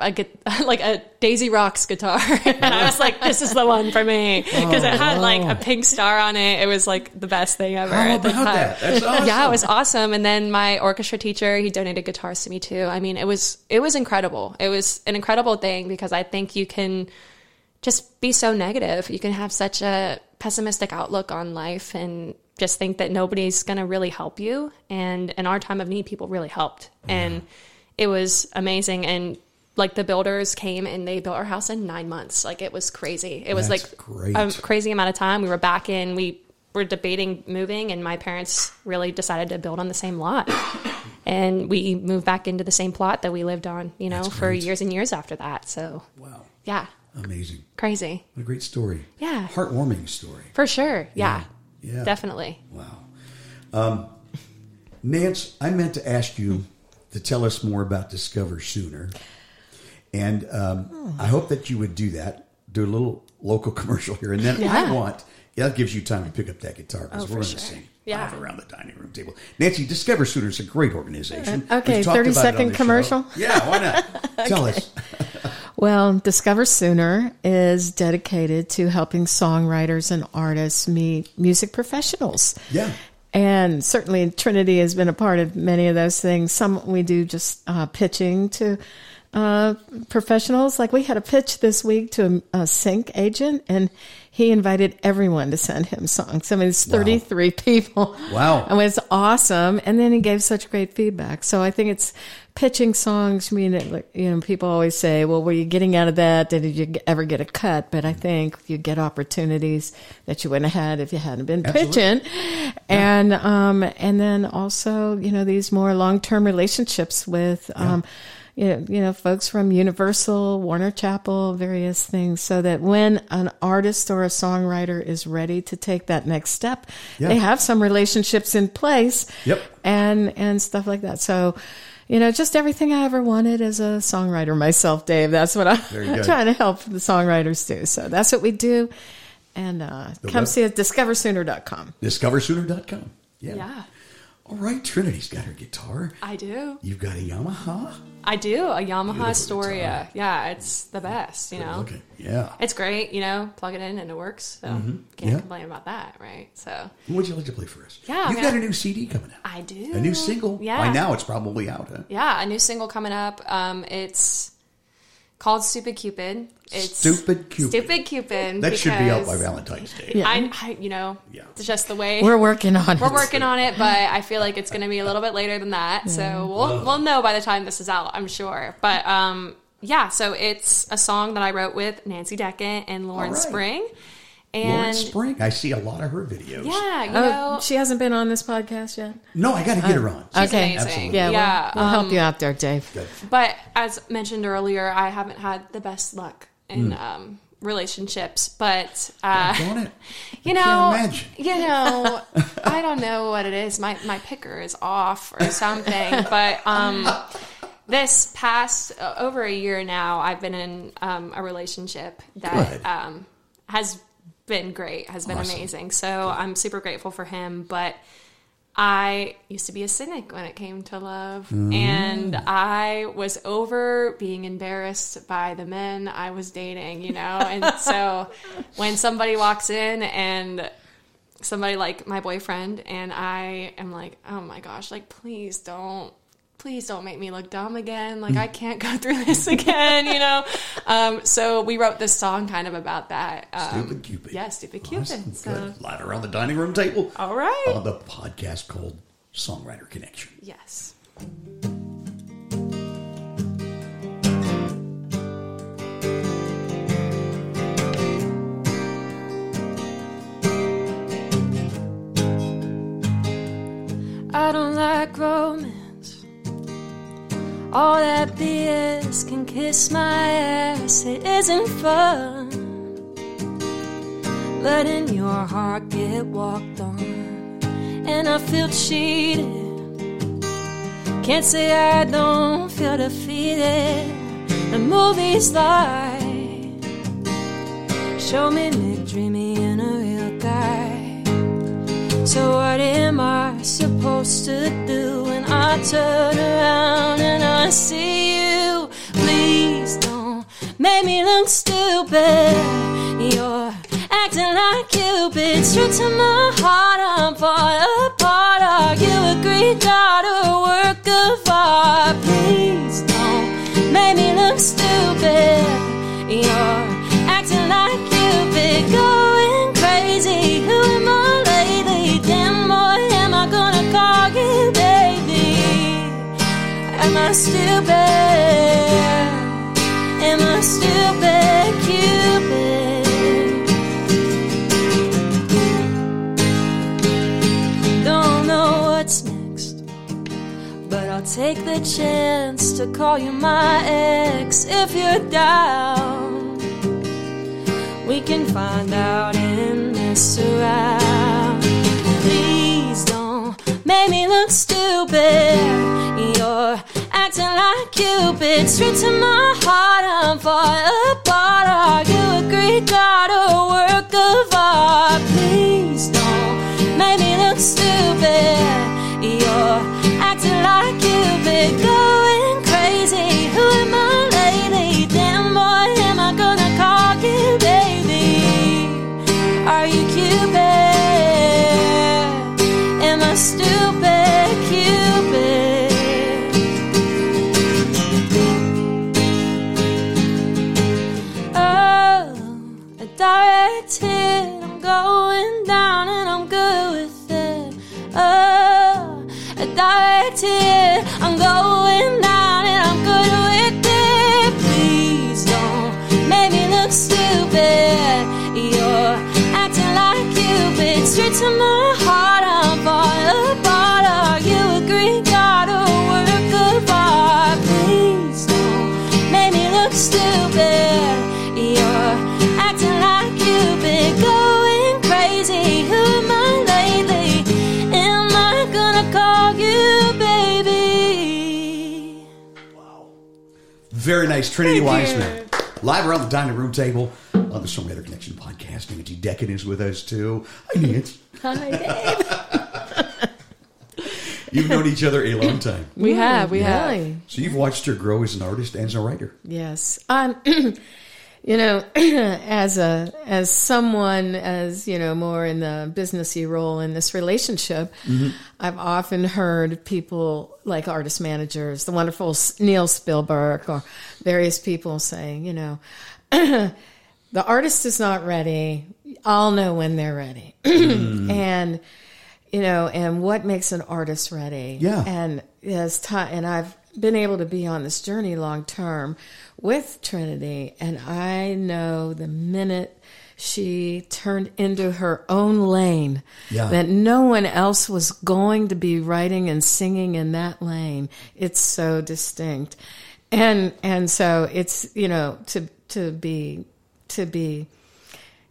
a Daisy Rocks guitar and I was like, this is the one for me. Cause it had like a pink star on it. It was like the best thing ever. How about that? That's awesome. Yeah, it was awesome. And then my orchestra teacher, he donated guitars to me too. I mean, it was incredible. It was an incredible thing, because I think you can just be so negative. You can have such a pessimistic outlook on life and just think that nobody's going to really help you. And in our time of need, people really helped. And it was amazing. And like the builders came and they built our house in 9 months. Like it was crazy. It was like great. A crazy amount of time. We were back in, we were debating moving, and my parents really decided to build on the same lot. And we moved back into the same plot that we lived on, you know, for years and years after that. So, yeah. Amazing. Crazy. What a great story. Yeah. Heartwarming story. For sure. Yeah. Definitely. Wow. Nance, I meant to ask you to tell us more about Discover Sooner. And I hope that you would do that. Do a little local commercial here. And then that gives you time to pick up that guitar, because we're going to sing live around the dining room table. Nancy, Discover Sooner is a great organization. Okay, 30-second commercial? Show. Yeah, why not? Tell us. Well, Discover Sooner is dedicated to helping songwriters and artists meet music professionals. Yeah. And certainly Trinity has been a part of many of those things. Some we do just pitching to professionals. Like we had a pitch this week to a sync agent, and he invited everyone to send him songs. I mean, it's 33 people. Wow. And it was awesome. And then he gave such great feedback. So I think it's pitching songs. I mean, you know, people always say, well, were you getting out of that? Did you ever get a cut? But I think you get opportunities that you wouldn't have had if you hadn't been pitching. And then also, you know, these more long-term relationships with, you know, folks from Universal, Warner Chappell, various things, so that when an artist or a songwriter is ready to take that next step, they have some relationships in place and stuff like that. So, you know, just everything I ever wanted as a songwriter myself, Dave. That's what I'm trying to help the songwriters do. So that's what we do. And come see us, discoversooner.com. Discoversooner.com. Yeah. All right, Trinity's got her guitar. I do. You've got a Yamaha? I do. A Yamaha Astoria. Yeah, it's the best, you know. Okay. Yeah. It's great, you know, plug it in and it works. So can't complain about that, right? So what'd you like to play for us? Yeah. You've got a new CD coming out. I do. A new single? Yeah. By now it's probably out, huh? Yeah, a new single coming up. It's called Stupid Cupid. It's Stupid Cupid. Stupid Cupid. That should be out by Valentine's Day. Yeah. I you know, it's just the way we're working on it. We're working on it, but I feel like it's going to be a little bit later than that. Yeah. So we'll know by the time this is out, I'm sure. But so it's a song that I wrote with Nancy Deckett and Lauren Spring. And Lauren Spring, I see a lot of her videos. Yeah, you know, she hasn't been on this podcast yet. No, I got to get her on. She's amazing. Yeah, we'll help you out there, Dave. Good. But as mentioned earlier, I haven't had the best luck in relationships. But you know, I don't know what it is. My picker is off or something. But This past over a year now, I've been in a relationship that has been great, has been amazing. So I'm super grateful for him. But I used to be a cynic when it came to love. And I was over being embarrassed by the men I was dating, you know? And so when somebody walks in and somebody like my boyfriend, and I am like, oh my gosh, like, please don't make me look dumb again. Like, I can't go through this again, you know? So we wrote this song kind of about that. Stupid Cupid. Yeah, Stupid Awesome. Cupid. So, Good. Live around the dining room table. all right. On the podcast called Songwriter Connection. Yes. I don't like romance. All that BS can kiss my ass. It isn't fun letting your heart get walked on. And I feel cheated. Can't say I don't feel defeated. The movies lie. Show me McDreamy and a real guy. So what am I supposed to do when I turn around and I see you? Please don't make me look stupid. You're acting like Cupid, straight to my heart. I'm falling apart. Are you a Greek god or a work of art? Please don't make me look stupid. You're acting like Cupid, going crazy. Who am I lately? Damn boy, am I gonna call you baby? Am I stupid? Am I stupid, Cupid? Don't know what's next, but I'll take the chance to call you my ex. If you're down, we can find out and mess around. Please don't make me look stupid. You're acting like Cupid, straight to my heart. I'm falling apart. Are you a Greek god or a work of art? Please don't make me look stupid. You're acting like Cupid, going crazy. Who am I lately? Damn boy, am I gonna call you baby? Are you Cupid? Am I stupid, Cupid? Oh, a direct hit. I'm going down and I'm good with it. Oh, a direct hit. I'm going down and I'm good with it. Please don't make me look stupid. You're acting like Cupid, straight to my heart. I'm falling apart. Are you a Greek god or a work of art? Please don't make me look stupid. You're acting like Cupid, going crazy. Who am I lately? Am I gonna call you baby? Very nice. Trinity Wiseman. Live around the dining room table on the Songwriter Connection podcast. Nancy Decken is with us too. Hi, Nancy. Hi, Dave. You've known each other a long time. We have. Really? So you've watched her grow as an artist and as a writer. Yes. You know, as someone, as, you know, more in the businessy role in this relationship, I've often heard people like artist managers, the wonderful Neil Spielberg, or various people saying, you know, the artist is not ready. I'll know when they're ready. And, you know, and what makes an artist ready? Yeah. And as time, and I've been able to be on this journey long term with Trinity, and I know the minute she turned into her own lane, that no one else was going to be writing and singing in that lane. It's so distinct. And so it's, you know, to be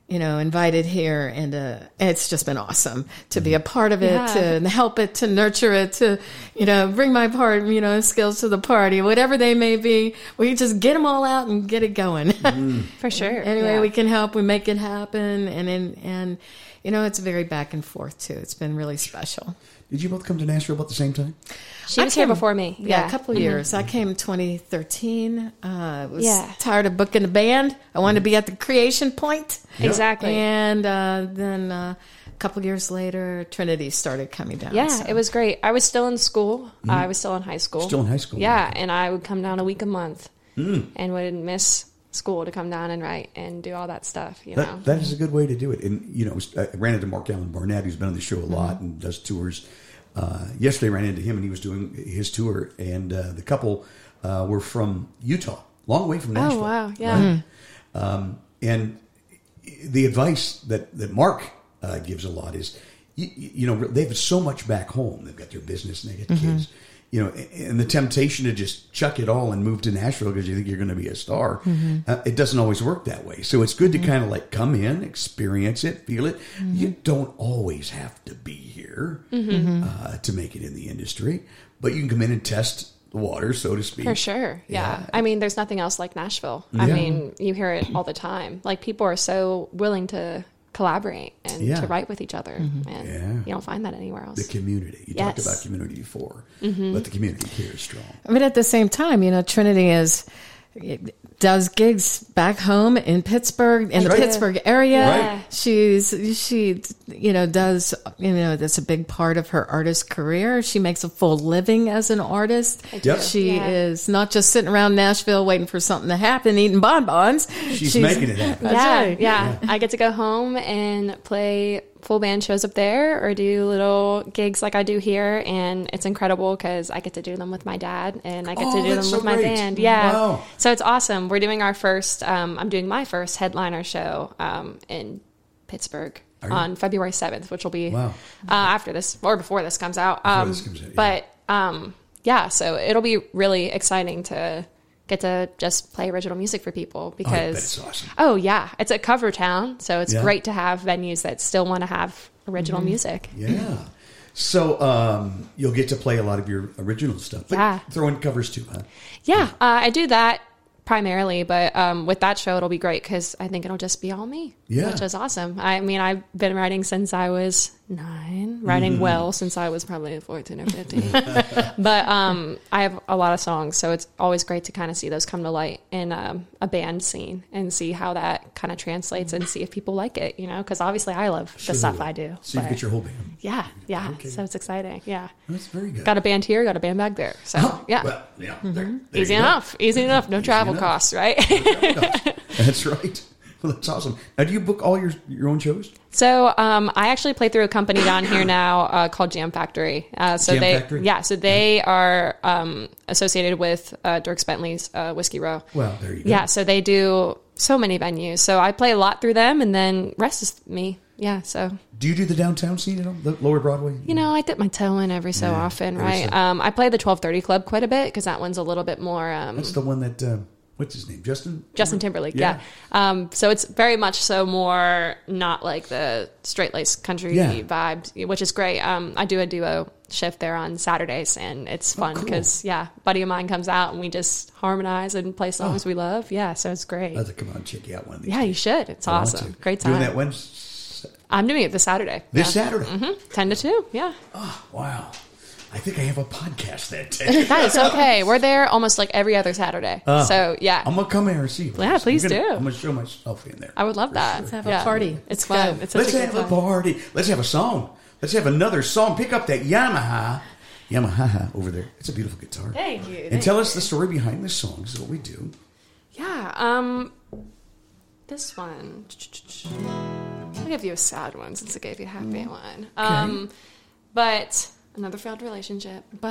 invited here, and it's just been awesome to be a part of it, to help it, to nurture it, to, bring my skills to the party, whatever they may be. We just get them all out and get it going. For sure. Anyway, we can help, we make it happen. And it's very back and forth too. It's been really special. Did you both come to Nashville about the same time? She was here before me. Yeah, a couple of years. I came 2013. Was tired of booking a band. I wanted to be at the creation point. Exactly. And then a couple of years later, Trinity started coming down. Yeah, it was great. I was still in school. I was still in high school. Still in high school. Yeah, and I would come down a week a month and would miss school to come down and write and do all that stuff, That is a good way to do it. And, I ran into Mark Allen Barnett, who's been on the show a lot and does tours. Yesterday I ran into him, and he was doing his tour, and the couple were from Utah, long way from Nashville. Oh, wow, yeah. Right? And the advice that Mark gives a lot is, they have so much back home. They've got their business and they get kids. And the temptation to just chuck it all and move to Nashville because you think you're going to be a star, it doesn't always work that way. So it's good to kind of like come in, experience it, feel it. You don't always have to be here to make it in the industry, but you can come in and test the water, so to speak. For sure, yeah. I mean, there's nothing else like Nashville. I mean, you hear it all the time. Like, people are so willing to collaborate and to write with each other. And you don't find that anywhere else. The community. You talked about community before, but the community here is strong. But at the same time, Trinity does gigs back home in Pittsburgh, in the Pittsburgh area. Right. She does, that's a big part of her artist career. She makes a full living as an artist. She is not just sitting around Nashville waiting for something to happen, eating bonbons. She's making it happen. Yeah. I get to go home and play full band shows up there or do little gigs like I do here, and it's incredible because I get to do them with my dad and I get to do them with my band. Wow. So it's awesome. We're doing our first I'm doing my first headliner show in Pittsburgh on February 7th, which will be after this or before this comes out. But so it'll be really exciting to get to just play original music for people because that's awesome. Oh yeah, it's a cover town, so it's great to have venues that still want to have original music. Yeah. So you'll get to play a lot of your original stuff, but throw in covers too, huh? Yeah, I do that primarily, but with that show it'll be great because I think it'll just be all me, which is awesome. I mean, I've been writing since I was 9, writing well since I was probably 14 or 15. But I have a lot of songs, so it's always great to kind of see those come to light in a band scene and see how that kind of translates and see if people like it, because obviously I love the stuff I do. So you get your whole band. Yeah. Okay. So it's exciting. Yeah. That's very good. Got a band here, got a band back there. So Well, there Easy enough. No travel costs, right? That's right. Well, that's awesome. Now, do you book all your own shows? So I actually play through a company down here now called Jam Factory. Factory? Yeah, so they are associated with Dierks Bentley's Whiskey Row. Well, there you go. Yeah, so they do so many venues. So I play a lot through them, and then rest is me. Yeah, so. Do you do the downtown scene at all? The Lower Broadway? I dip my toe in every so often, right? I play the 1230 Club quite a bit because that one's a little bit more... That's the one that... what's his name? Justin Timberlake, yeah. So it's very much so more not like the straight-laced country vibe, which is great. I do a duo shift there on Saturdays, and it's fun because, a buddy of mine comes out, and we just harmonize and play songs we love. Yeah, so it's great. I'll have to come on check you out one of these days. You should. It's awesome. Great time. Doing that when? I'm doing it this Saturday. This Saturday? 10 to 2, yeah. Oh, wow. I think I have a podcast that day. That is okay. We're there almost like every other Saturday. So, yeah. I'm going to come here and see you. Yeah, please do. I'm going to show myself in there. I would love that. Let's have a party. It's fun. It's Let's have a party. Let's have a song. Let's have another song. Pick up that Yamaha over there. It's a beautiful guitar. Thank you. And tell us the story behind this song. This is what we do. Yeah. This one. I'll give you a sad one since I gave you a happy one. Okay. But... another failed relationship. But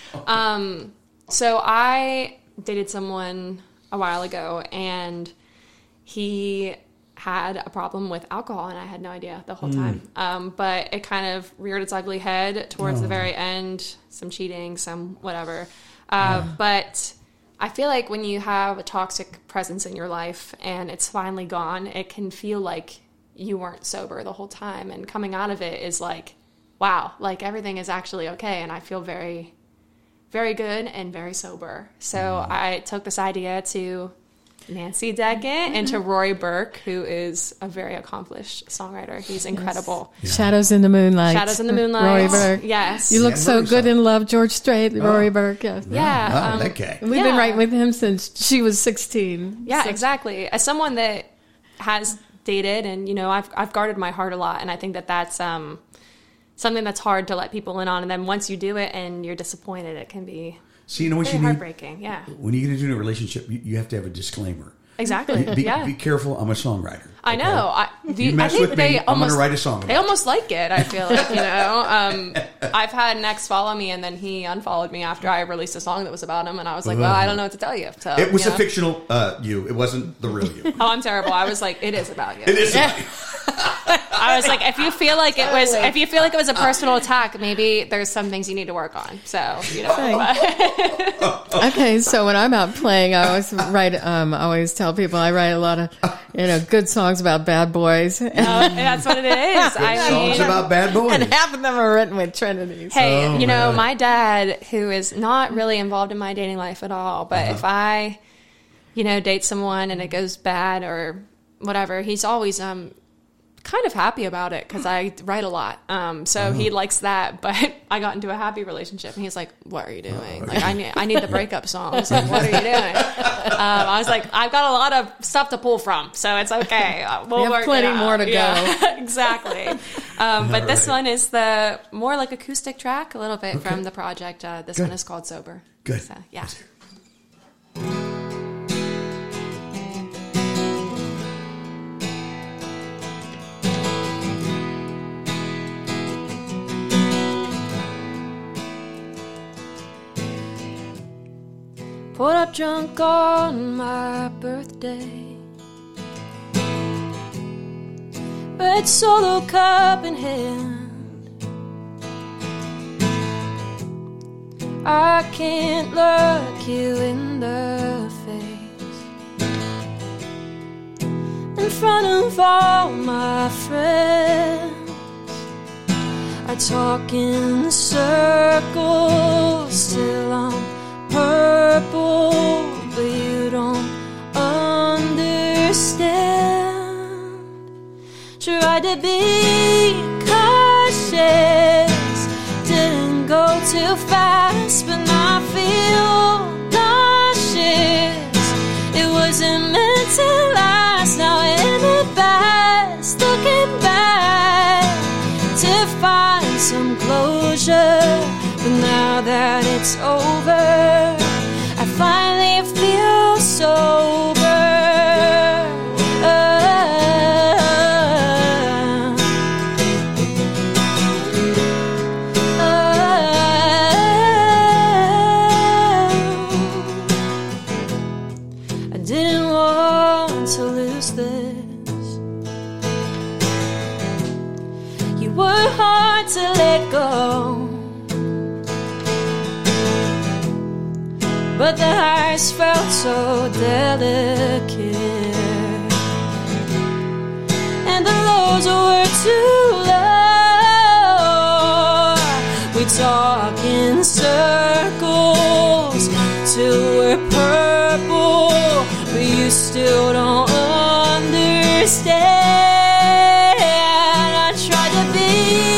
so I dated someone a while ago, and he had a problem with alcohol, and I had no idea the whole time. But it kind of reared its ugly head towards the very end. Some cheating, some whatever. But I feel like when you have a toxic presence in your life and it's finally gone, it can feel like you weren't sober the whole time. And coming out of it is like, wow, like everything is actually okay. And I feel very, very good and very sober. So I took this idea to Nancy Deckett and to Rory Burke, who is a very accomplished songwriter. He's incredible. Yes. Shadows in the Moonlight. Shadows in the Moonlight. Rory Burke. Yes. You look so good in love, George Strait, Rory Burke. Yes. Yeah. That guy. We've been writing with him since she was 16. Yeah, So- exactly. As someone that has dated and, you know, I've guarded my heart a lot. And I think that that's something that's hard to let people in on. And then once you do it and you're disappointed, it can be So you know what very you need? heartbreaking. Yeah. When you get into a relationship, you have to have a disclaimer. Exactly. Be careful. I'm a songwriter. I know. You mess with me, I'm going to write a song about They it. almost like it, I feel like, you know. I've had an ex follow me, and then he unfollowed me after I released a song that was about him, and I was like, well, I don't know what to tell you. So, It was you a know. fictional you. It wasn't the real you. Oh, I'm terrible. I was like, it is about you. It is. I was like, if you feel like it was a personal attack, maybe there's some things you need to work on. So, you know. Okay, so when I'm out playing, I always write. I always tell people I write a lot of, good songs about bad boys, That's what it is. Songs about bad boys. and half of them are written with Trinity. So. Hey, you know, my dad, who is not really involved in my dating life at all, but if I, date someone and it goes bad or whatever, he's always kind of happy about it because I write a lot. So he likes that, but I got into a happy relationship and he's like, what are you doing? Like, I need the breakup songs. Like, what are you doing? I was like, I've got a lot of stuff to pull from, so it's okay. We'll We have work plenty it out. more to go. Yeah, exactly. But this one is the more like acoustic track, a little bit from the project. This one is called Sober. Good. So, yeah. Pulled up drunk on my birthday, red Solo cup in hand. I can't look you in the face in front of all my friends. I talk in circles till I'm purple, but you don't understand. Tried to be cautious, didn't go too fast, but now I feel nauseous. It wasn't meant to last, now in the past, looking back to find some closure. But now that it's over, I finally feel sober. I didn't want to lose this. You were hard to let go, but the highs felt so delicate, and the lows were too low. We talk in circles till we're purple, but you still don't understand. I tried to be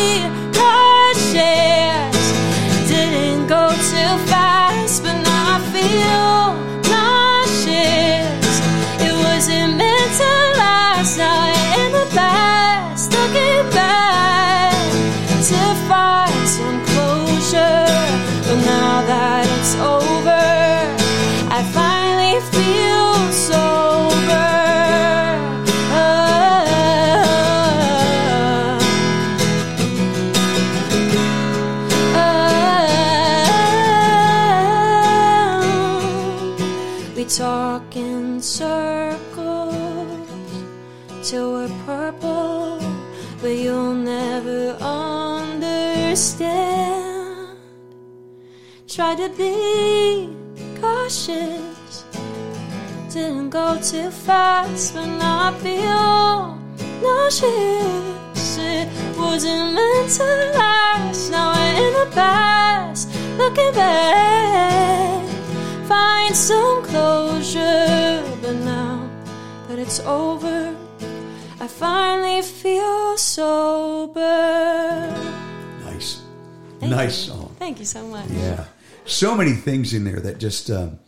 cautious, didn't go too fast, but now I feel nauseous. It wasn't meant to last, now in the past, looking back to find some closure. But now that it's over, I finally feel sober. We talk in circles till we're purple, but you'll never understand. Tried to be cautious, didn't go too fast, but now I feel nauseous. It wasn't meant to last. Now we're in the past, looking back. Find some closure, but now that it's over, I finally feel sober. Nice. Thank Nice you. song. Thank you so much. Yeah. So many things in there that just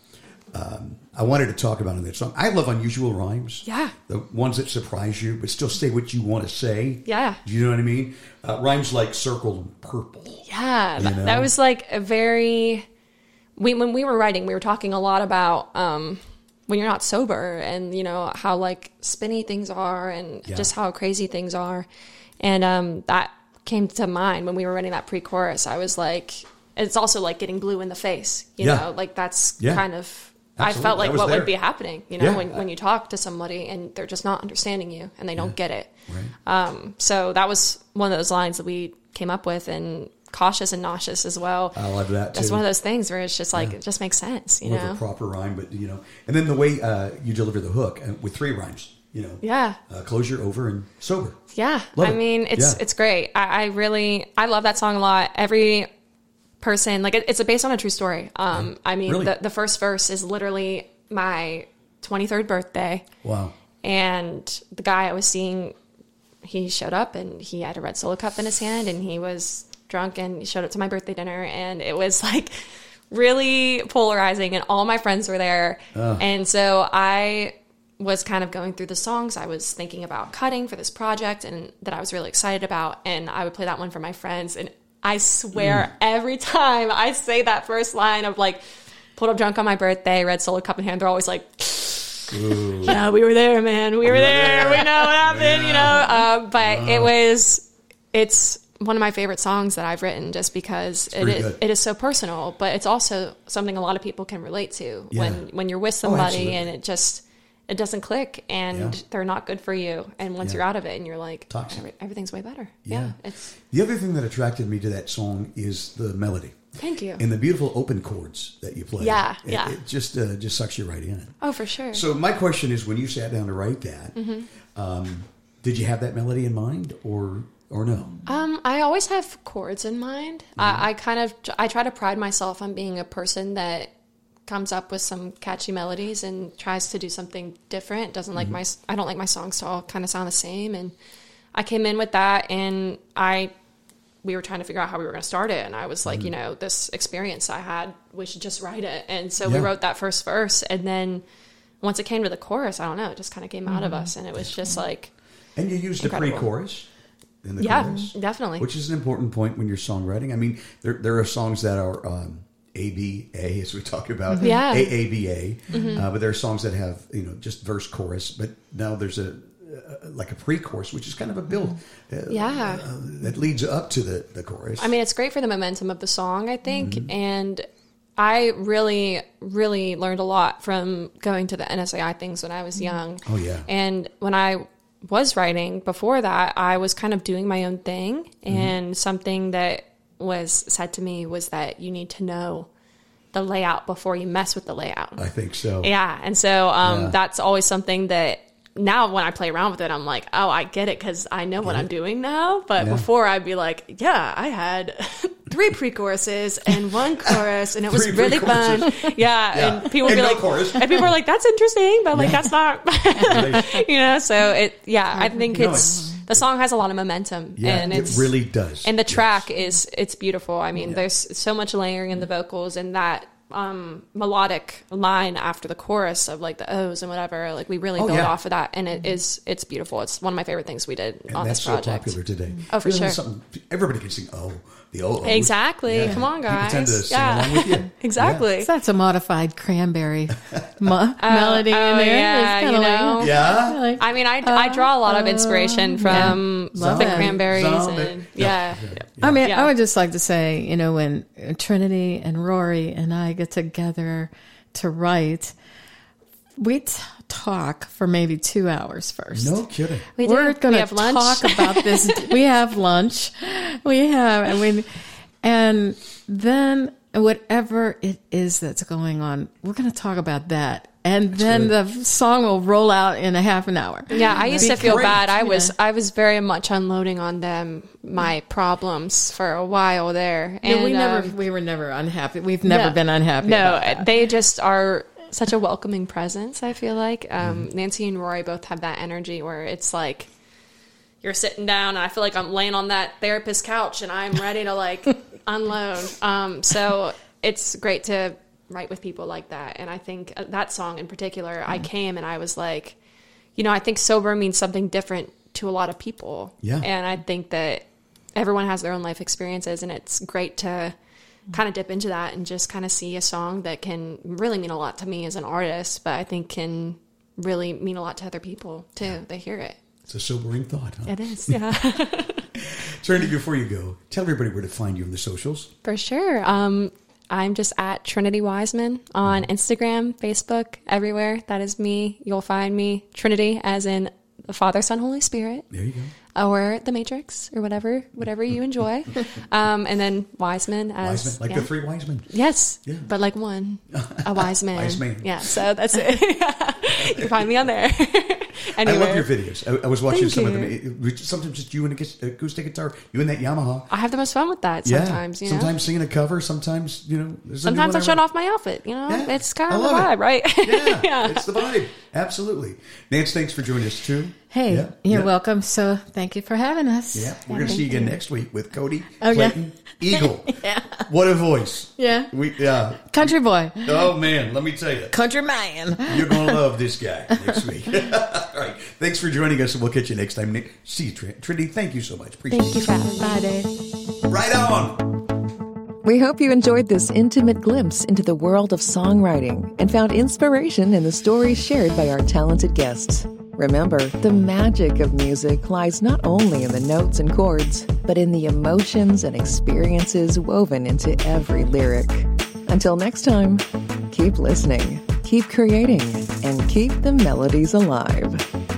I wanted to talk about in that song. I love unusual rhymes. Yeah. The ones that surprise you, but still say what you want to say. Yeah. Do you know what I mean? Rhymes like circle and purple. Yeah, You know? that was like a very. When we were writing, we were talking a lot about when you're not sober, and you know how like spinny things are, and just how crazy things are, and that came to mind when we were writing that pre-chorus. I was like, it's also like getting blue in the face, you know, like that's kind of. Absolutely. I felt like That was what there. would be happening, you know, when you talk to somebody and they're just not understanding you and they don't get it. Right. So that was one of those lines that we came up with, and cautious and nauseous as well. I love that too. That's one of those things where it's just like, it just makes sense, you Love know? a proper rhyme, but you know, and then the way you deliver the hook with 3 rhymes, you know. Yeah. Closure, over, and sober. Yeah. Love I it. mean, it's great. I love that song a lot. Every person, like it's based on a true story. I mean, Really? the first verse is literally my 23rd birthday. Wow. And the guy I was seeing, he showed up and he had a red Solo cup in his hand and he was drunk, and he showed up to my birthday dinner, and it was like really polarizing, and all my friends were there. And so I was kind of going through the songs I was thinking about cutting for this project and that I was really excited about, and I would play that one for my friends, and I swear every time I say that first line of like, pulled up drunk on my birthday, red Solo cup in hand, they're always like, yeah, we were there, man. We were there. We know what happened, you know? But it's one of my favorite songs that I've written, just because it is so personal, but it's also something a lot of people can relate to when you're with somebody and it doesn't click, and they're not good for you. And once you're out of it and you're like, everything's way better. Yeah. It's The other thing that attracted me to that song is the melody. Thank you. And the beautiful open chords that you play. It just sucks you right in. Oh, for sure. So my question is, when you sat down to write that, did you have that melody in mind or no? I always have chords in mind. I try to pride myself on being a person that comes up with some catchy melodies and tries to do something different. Doesn't like I don't like my songs to all kind of sound the same. And I came in with that, and we were trying to figure out how we were going to start it. And I was like, you know, this experience I had, we should just write it. And so we wrote that first verse. And then once it came to the chorus, I don't know, it just kind of came out of us. And it was just like, and you used incredible. the pre-chorus in the chorus. Definitely. Which is an important point when you're songwriting. I mean, there are songs that are ABA, as we talk about, AABA, but there are songs that have, you know, just verse, chorus. But now there's like a pre-chorus, which is kind of a build that leads up to the chorus. I mean, it's great for the momentum of the song, I think. And I really, really learned a lot from going to the NSAI things when I was young. Oh, yeah. And when I was writing before that, I was kind of doing my own thing. And something that was said to me was that you need to know the layout before you mess with the layout. I think so. Yeah. And so that's always something that now when I play around with it, I'm like, oh, I get it because I know what I'm doing now. But before I'd be like, yeah, I had 3 pre-choruses and 1 chorus, and it was really fun. Yeah. And people would be like, chorus. And people are like, that's interesting, but like, that's not, you know, so I think the song has a lot of momentum. Yeah, and it really does. And the track it's beautiful. I mean, there's so much layering in the vocals, and that melodic line after the chorus of like the O's and whatever, like we really build off of that, and it's beautiful. It's one of my favorite things we did on this project. That's so popular today. Oh, for sure. Everybody can sing the O. Exactly. Yeah. Come on, guys. People tend to sing along with you. Exactly. So that's a modified Cranberry melody in there. Yeah, it's you know. Like, I mean, I draw a lot of inspiration from the Cranberries. I mean, I would just like to say, you know, when Trinity and Rory and I get together to write, we talk for maybe 2 hours first. No kidding. We're going to talk about this. We have lunch. And then whatever it is that's going on, we're going to talk about that. and then the song will roll out in a half an hour. Yeah, I used to feel great. bad. I was very much unloading on them my problems for a while there. And We were never unhappy. We've never been unhappy. about that. They just are such a welcoming presence, I feel like. Nancy and Rory both have that energy where it's like you're sitting down and I feel like I'm laying on that therapist couch and I'm ready to like unload. So it's great to write with people like that. And I think that song in particular, I came and I was like, I think sober means something different to a lot of people. Yeah. And I think that everyone has their own life experiences, and it's great to kind of dip into that and just kind of see a song that can really mean a lot to me as an artist, but I think can really mean a lot to other people too. They hear it. It's a sobering thought, huh? It is, yeah. Trinity, before you go, tell everybody where to find you on the socials. For sure. I'm just at Trinity Wiseman on Instagram, Facebook, everywhere. That is me. You'll find me. Trinity, as in the Father, Son, Holy Spirit. There you go. Or The Matrix, or whatever you enjoy. And then Wiseman as... Wiseman, like the three wise men. Yes, Yeah. but like one. A wise man. Wise man. Yeah, so that's it. You can find me on there. I Anywhere. love your videos. I was watching Thank some you. of them. Sometimes just you and an acoustic guitar, you and that Yamaha. I have the most fun with that sometimes, you know? Sometimes singing a cover, sometimes, there's a new Sometimes one I shut off my outfit, Yeah, It's kind I of the love vibe, it. right? Yeah, it's the vibe. Absolutely. Nance, thanks for joining us too. Hey, Yeah, you're yeah. welcome. So thank you for having us. Yeah, we're going to see you again next week with Cody Okay. Clayton Eagle. What a voice. Yeah. Yeah. Country boy. Oh, man, let me tell you. Country man. You're going to love this guy next week. All right. Thanks for joining us, and we'll catch you next time. See you, Trinity. Thank you so much. Appreciate Thank you for having me. Bye, Dave. Right on. We hope you enjoyed this intimate glimpse into the world of songwriting and found inspiration in the stories shared by our talented guests. Remember, the magic of music lies not only in the notes and chords, but in the emotions and experiences woven into every lyric. Until next time, keep listening, keep creating, and keep the melodies alive.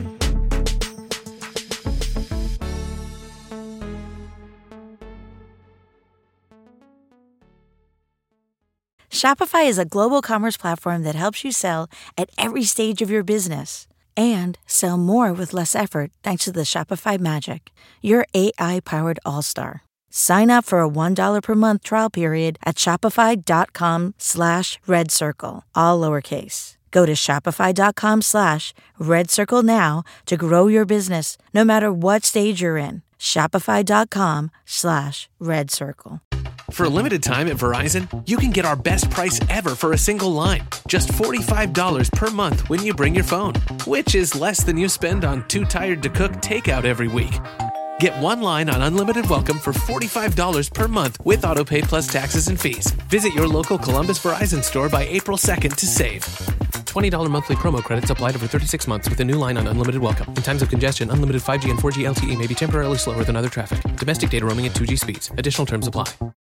Shopify is a global commerce platform that helps you sell at every stage of your business and sell more with less effort thanks to the Shopify Magic, your AI-powered all-star. Sign up for a $1 per month trial period at shopify.com/redcircle, all lowercase. Go to shopify.com/redcircle now to grow your business no matter what stage you're in. Shopify.com/redcircle. For a limited time at Verizon, you can get our best price ever for a single line. Just $45 per month when you bring your phone, which is less than you spend on Too Tired to Cook takeout every week. Get one line on Unlimited Welcome for $45 per month with AutoPay plus taxes and fees. Visit your local Columbus Verizon store by April 2nd to save. $20 monthly promo credits applied over 36 months with a new line on Unlimited Welcome. In times of congestion, unlimited 5G and 4G LTE may be temporarily slower than other traffic. Domestic data roaming at 2G speeds. Additional terms apply.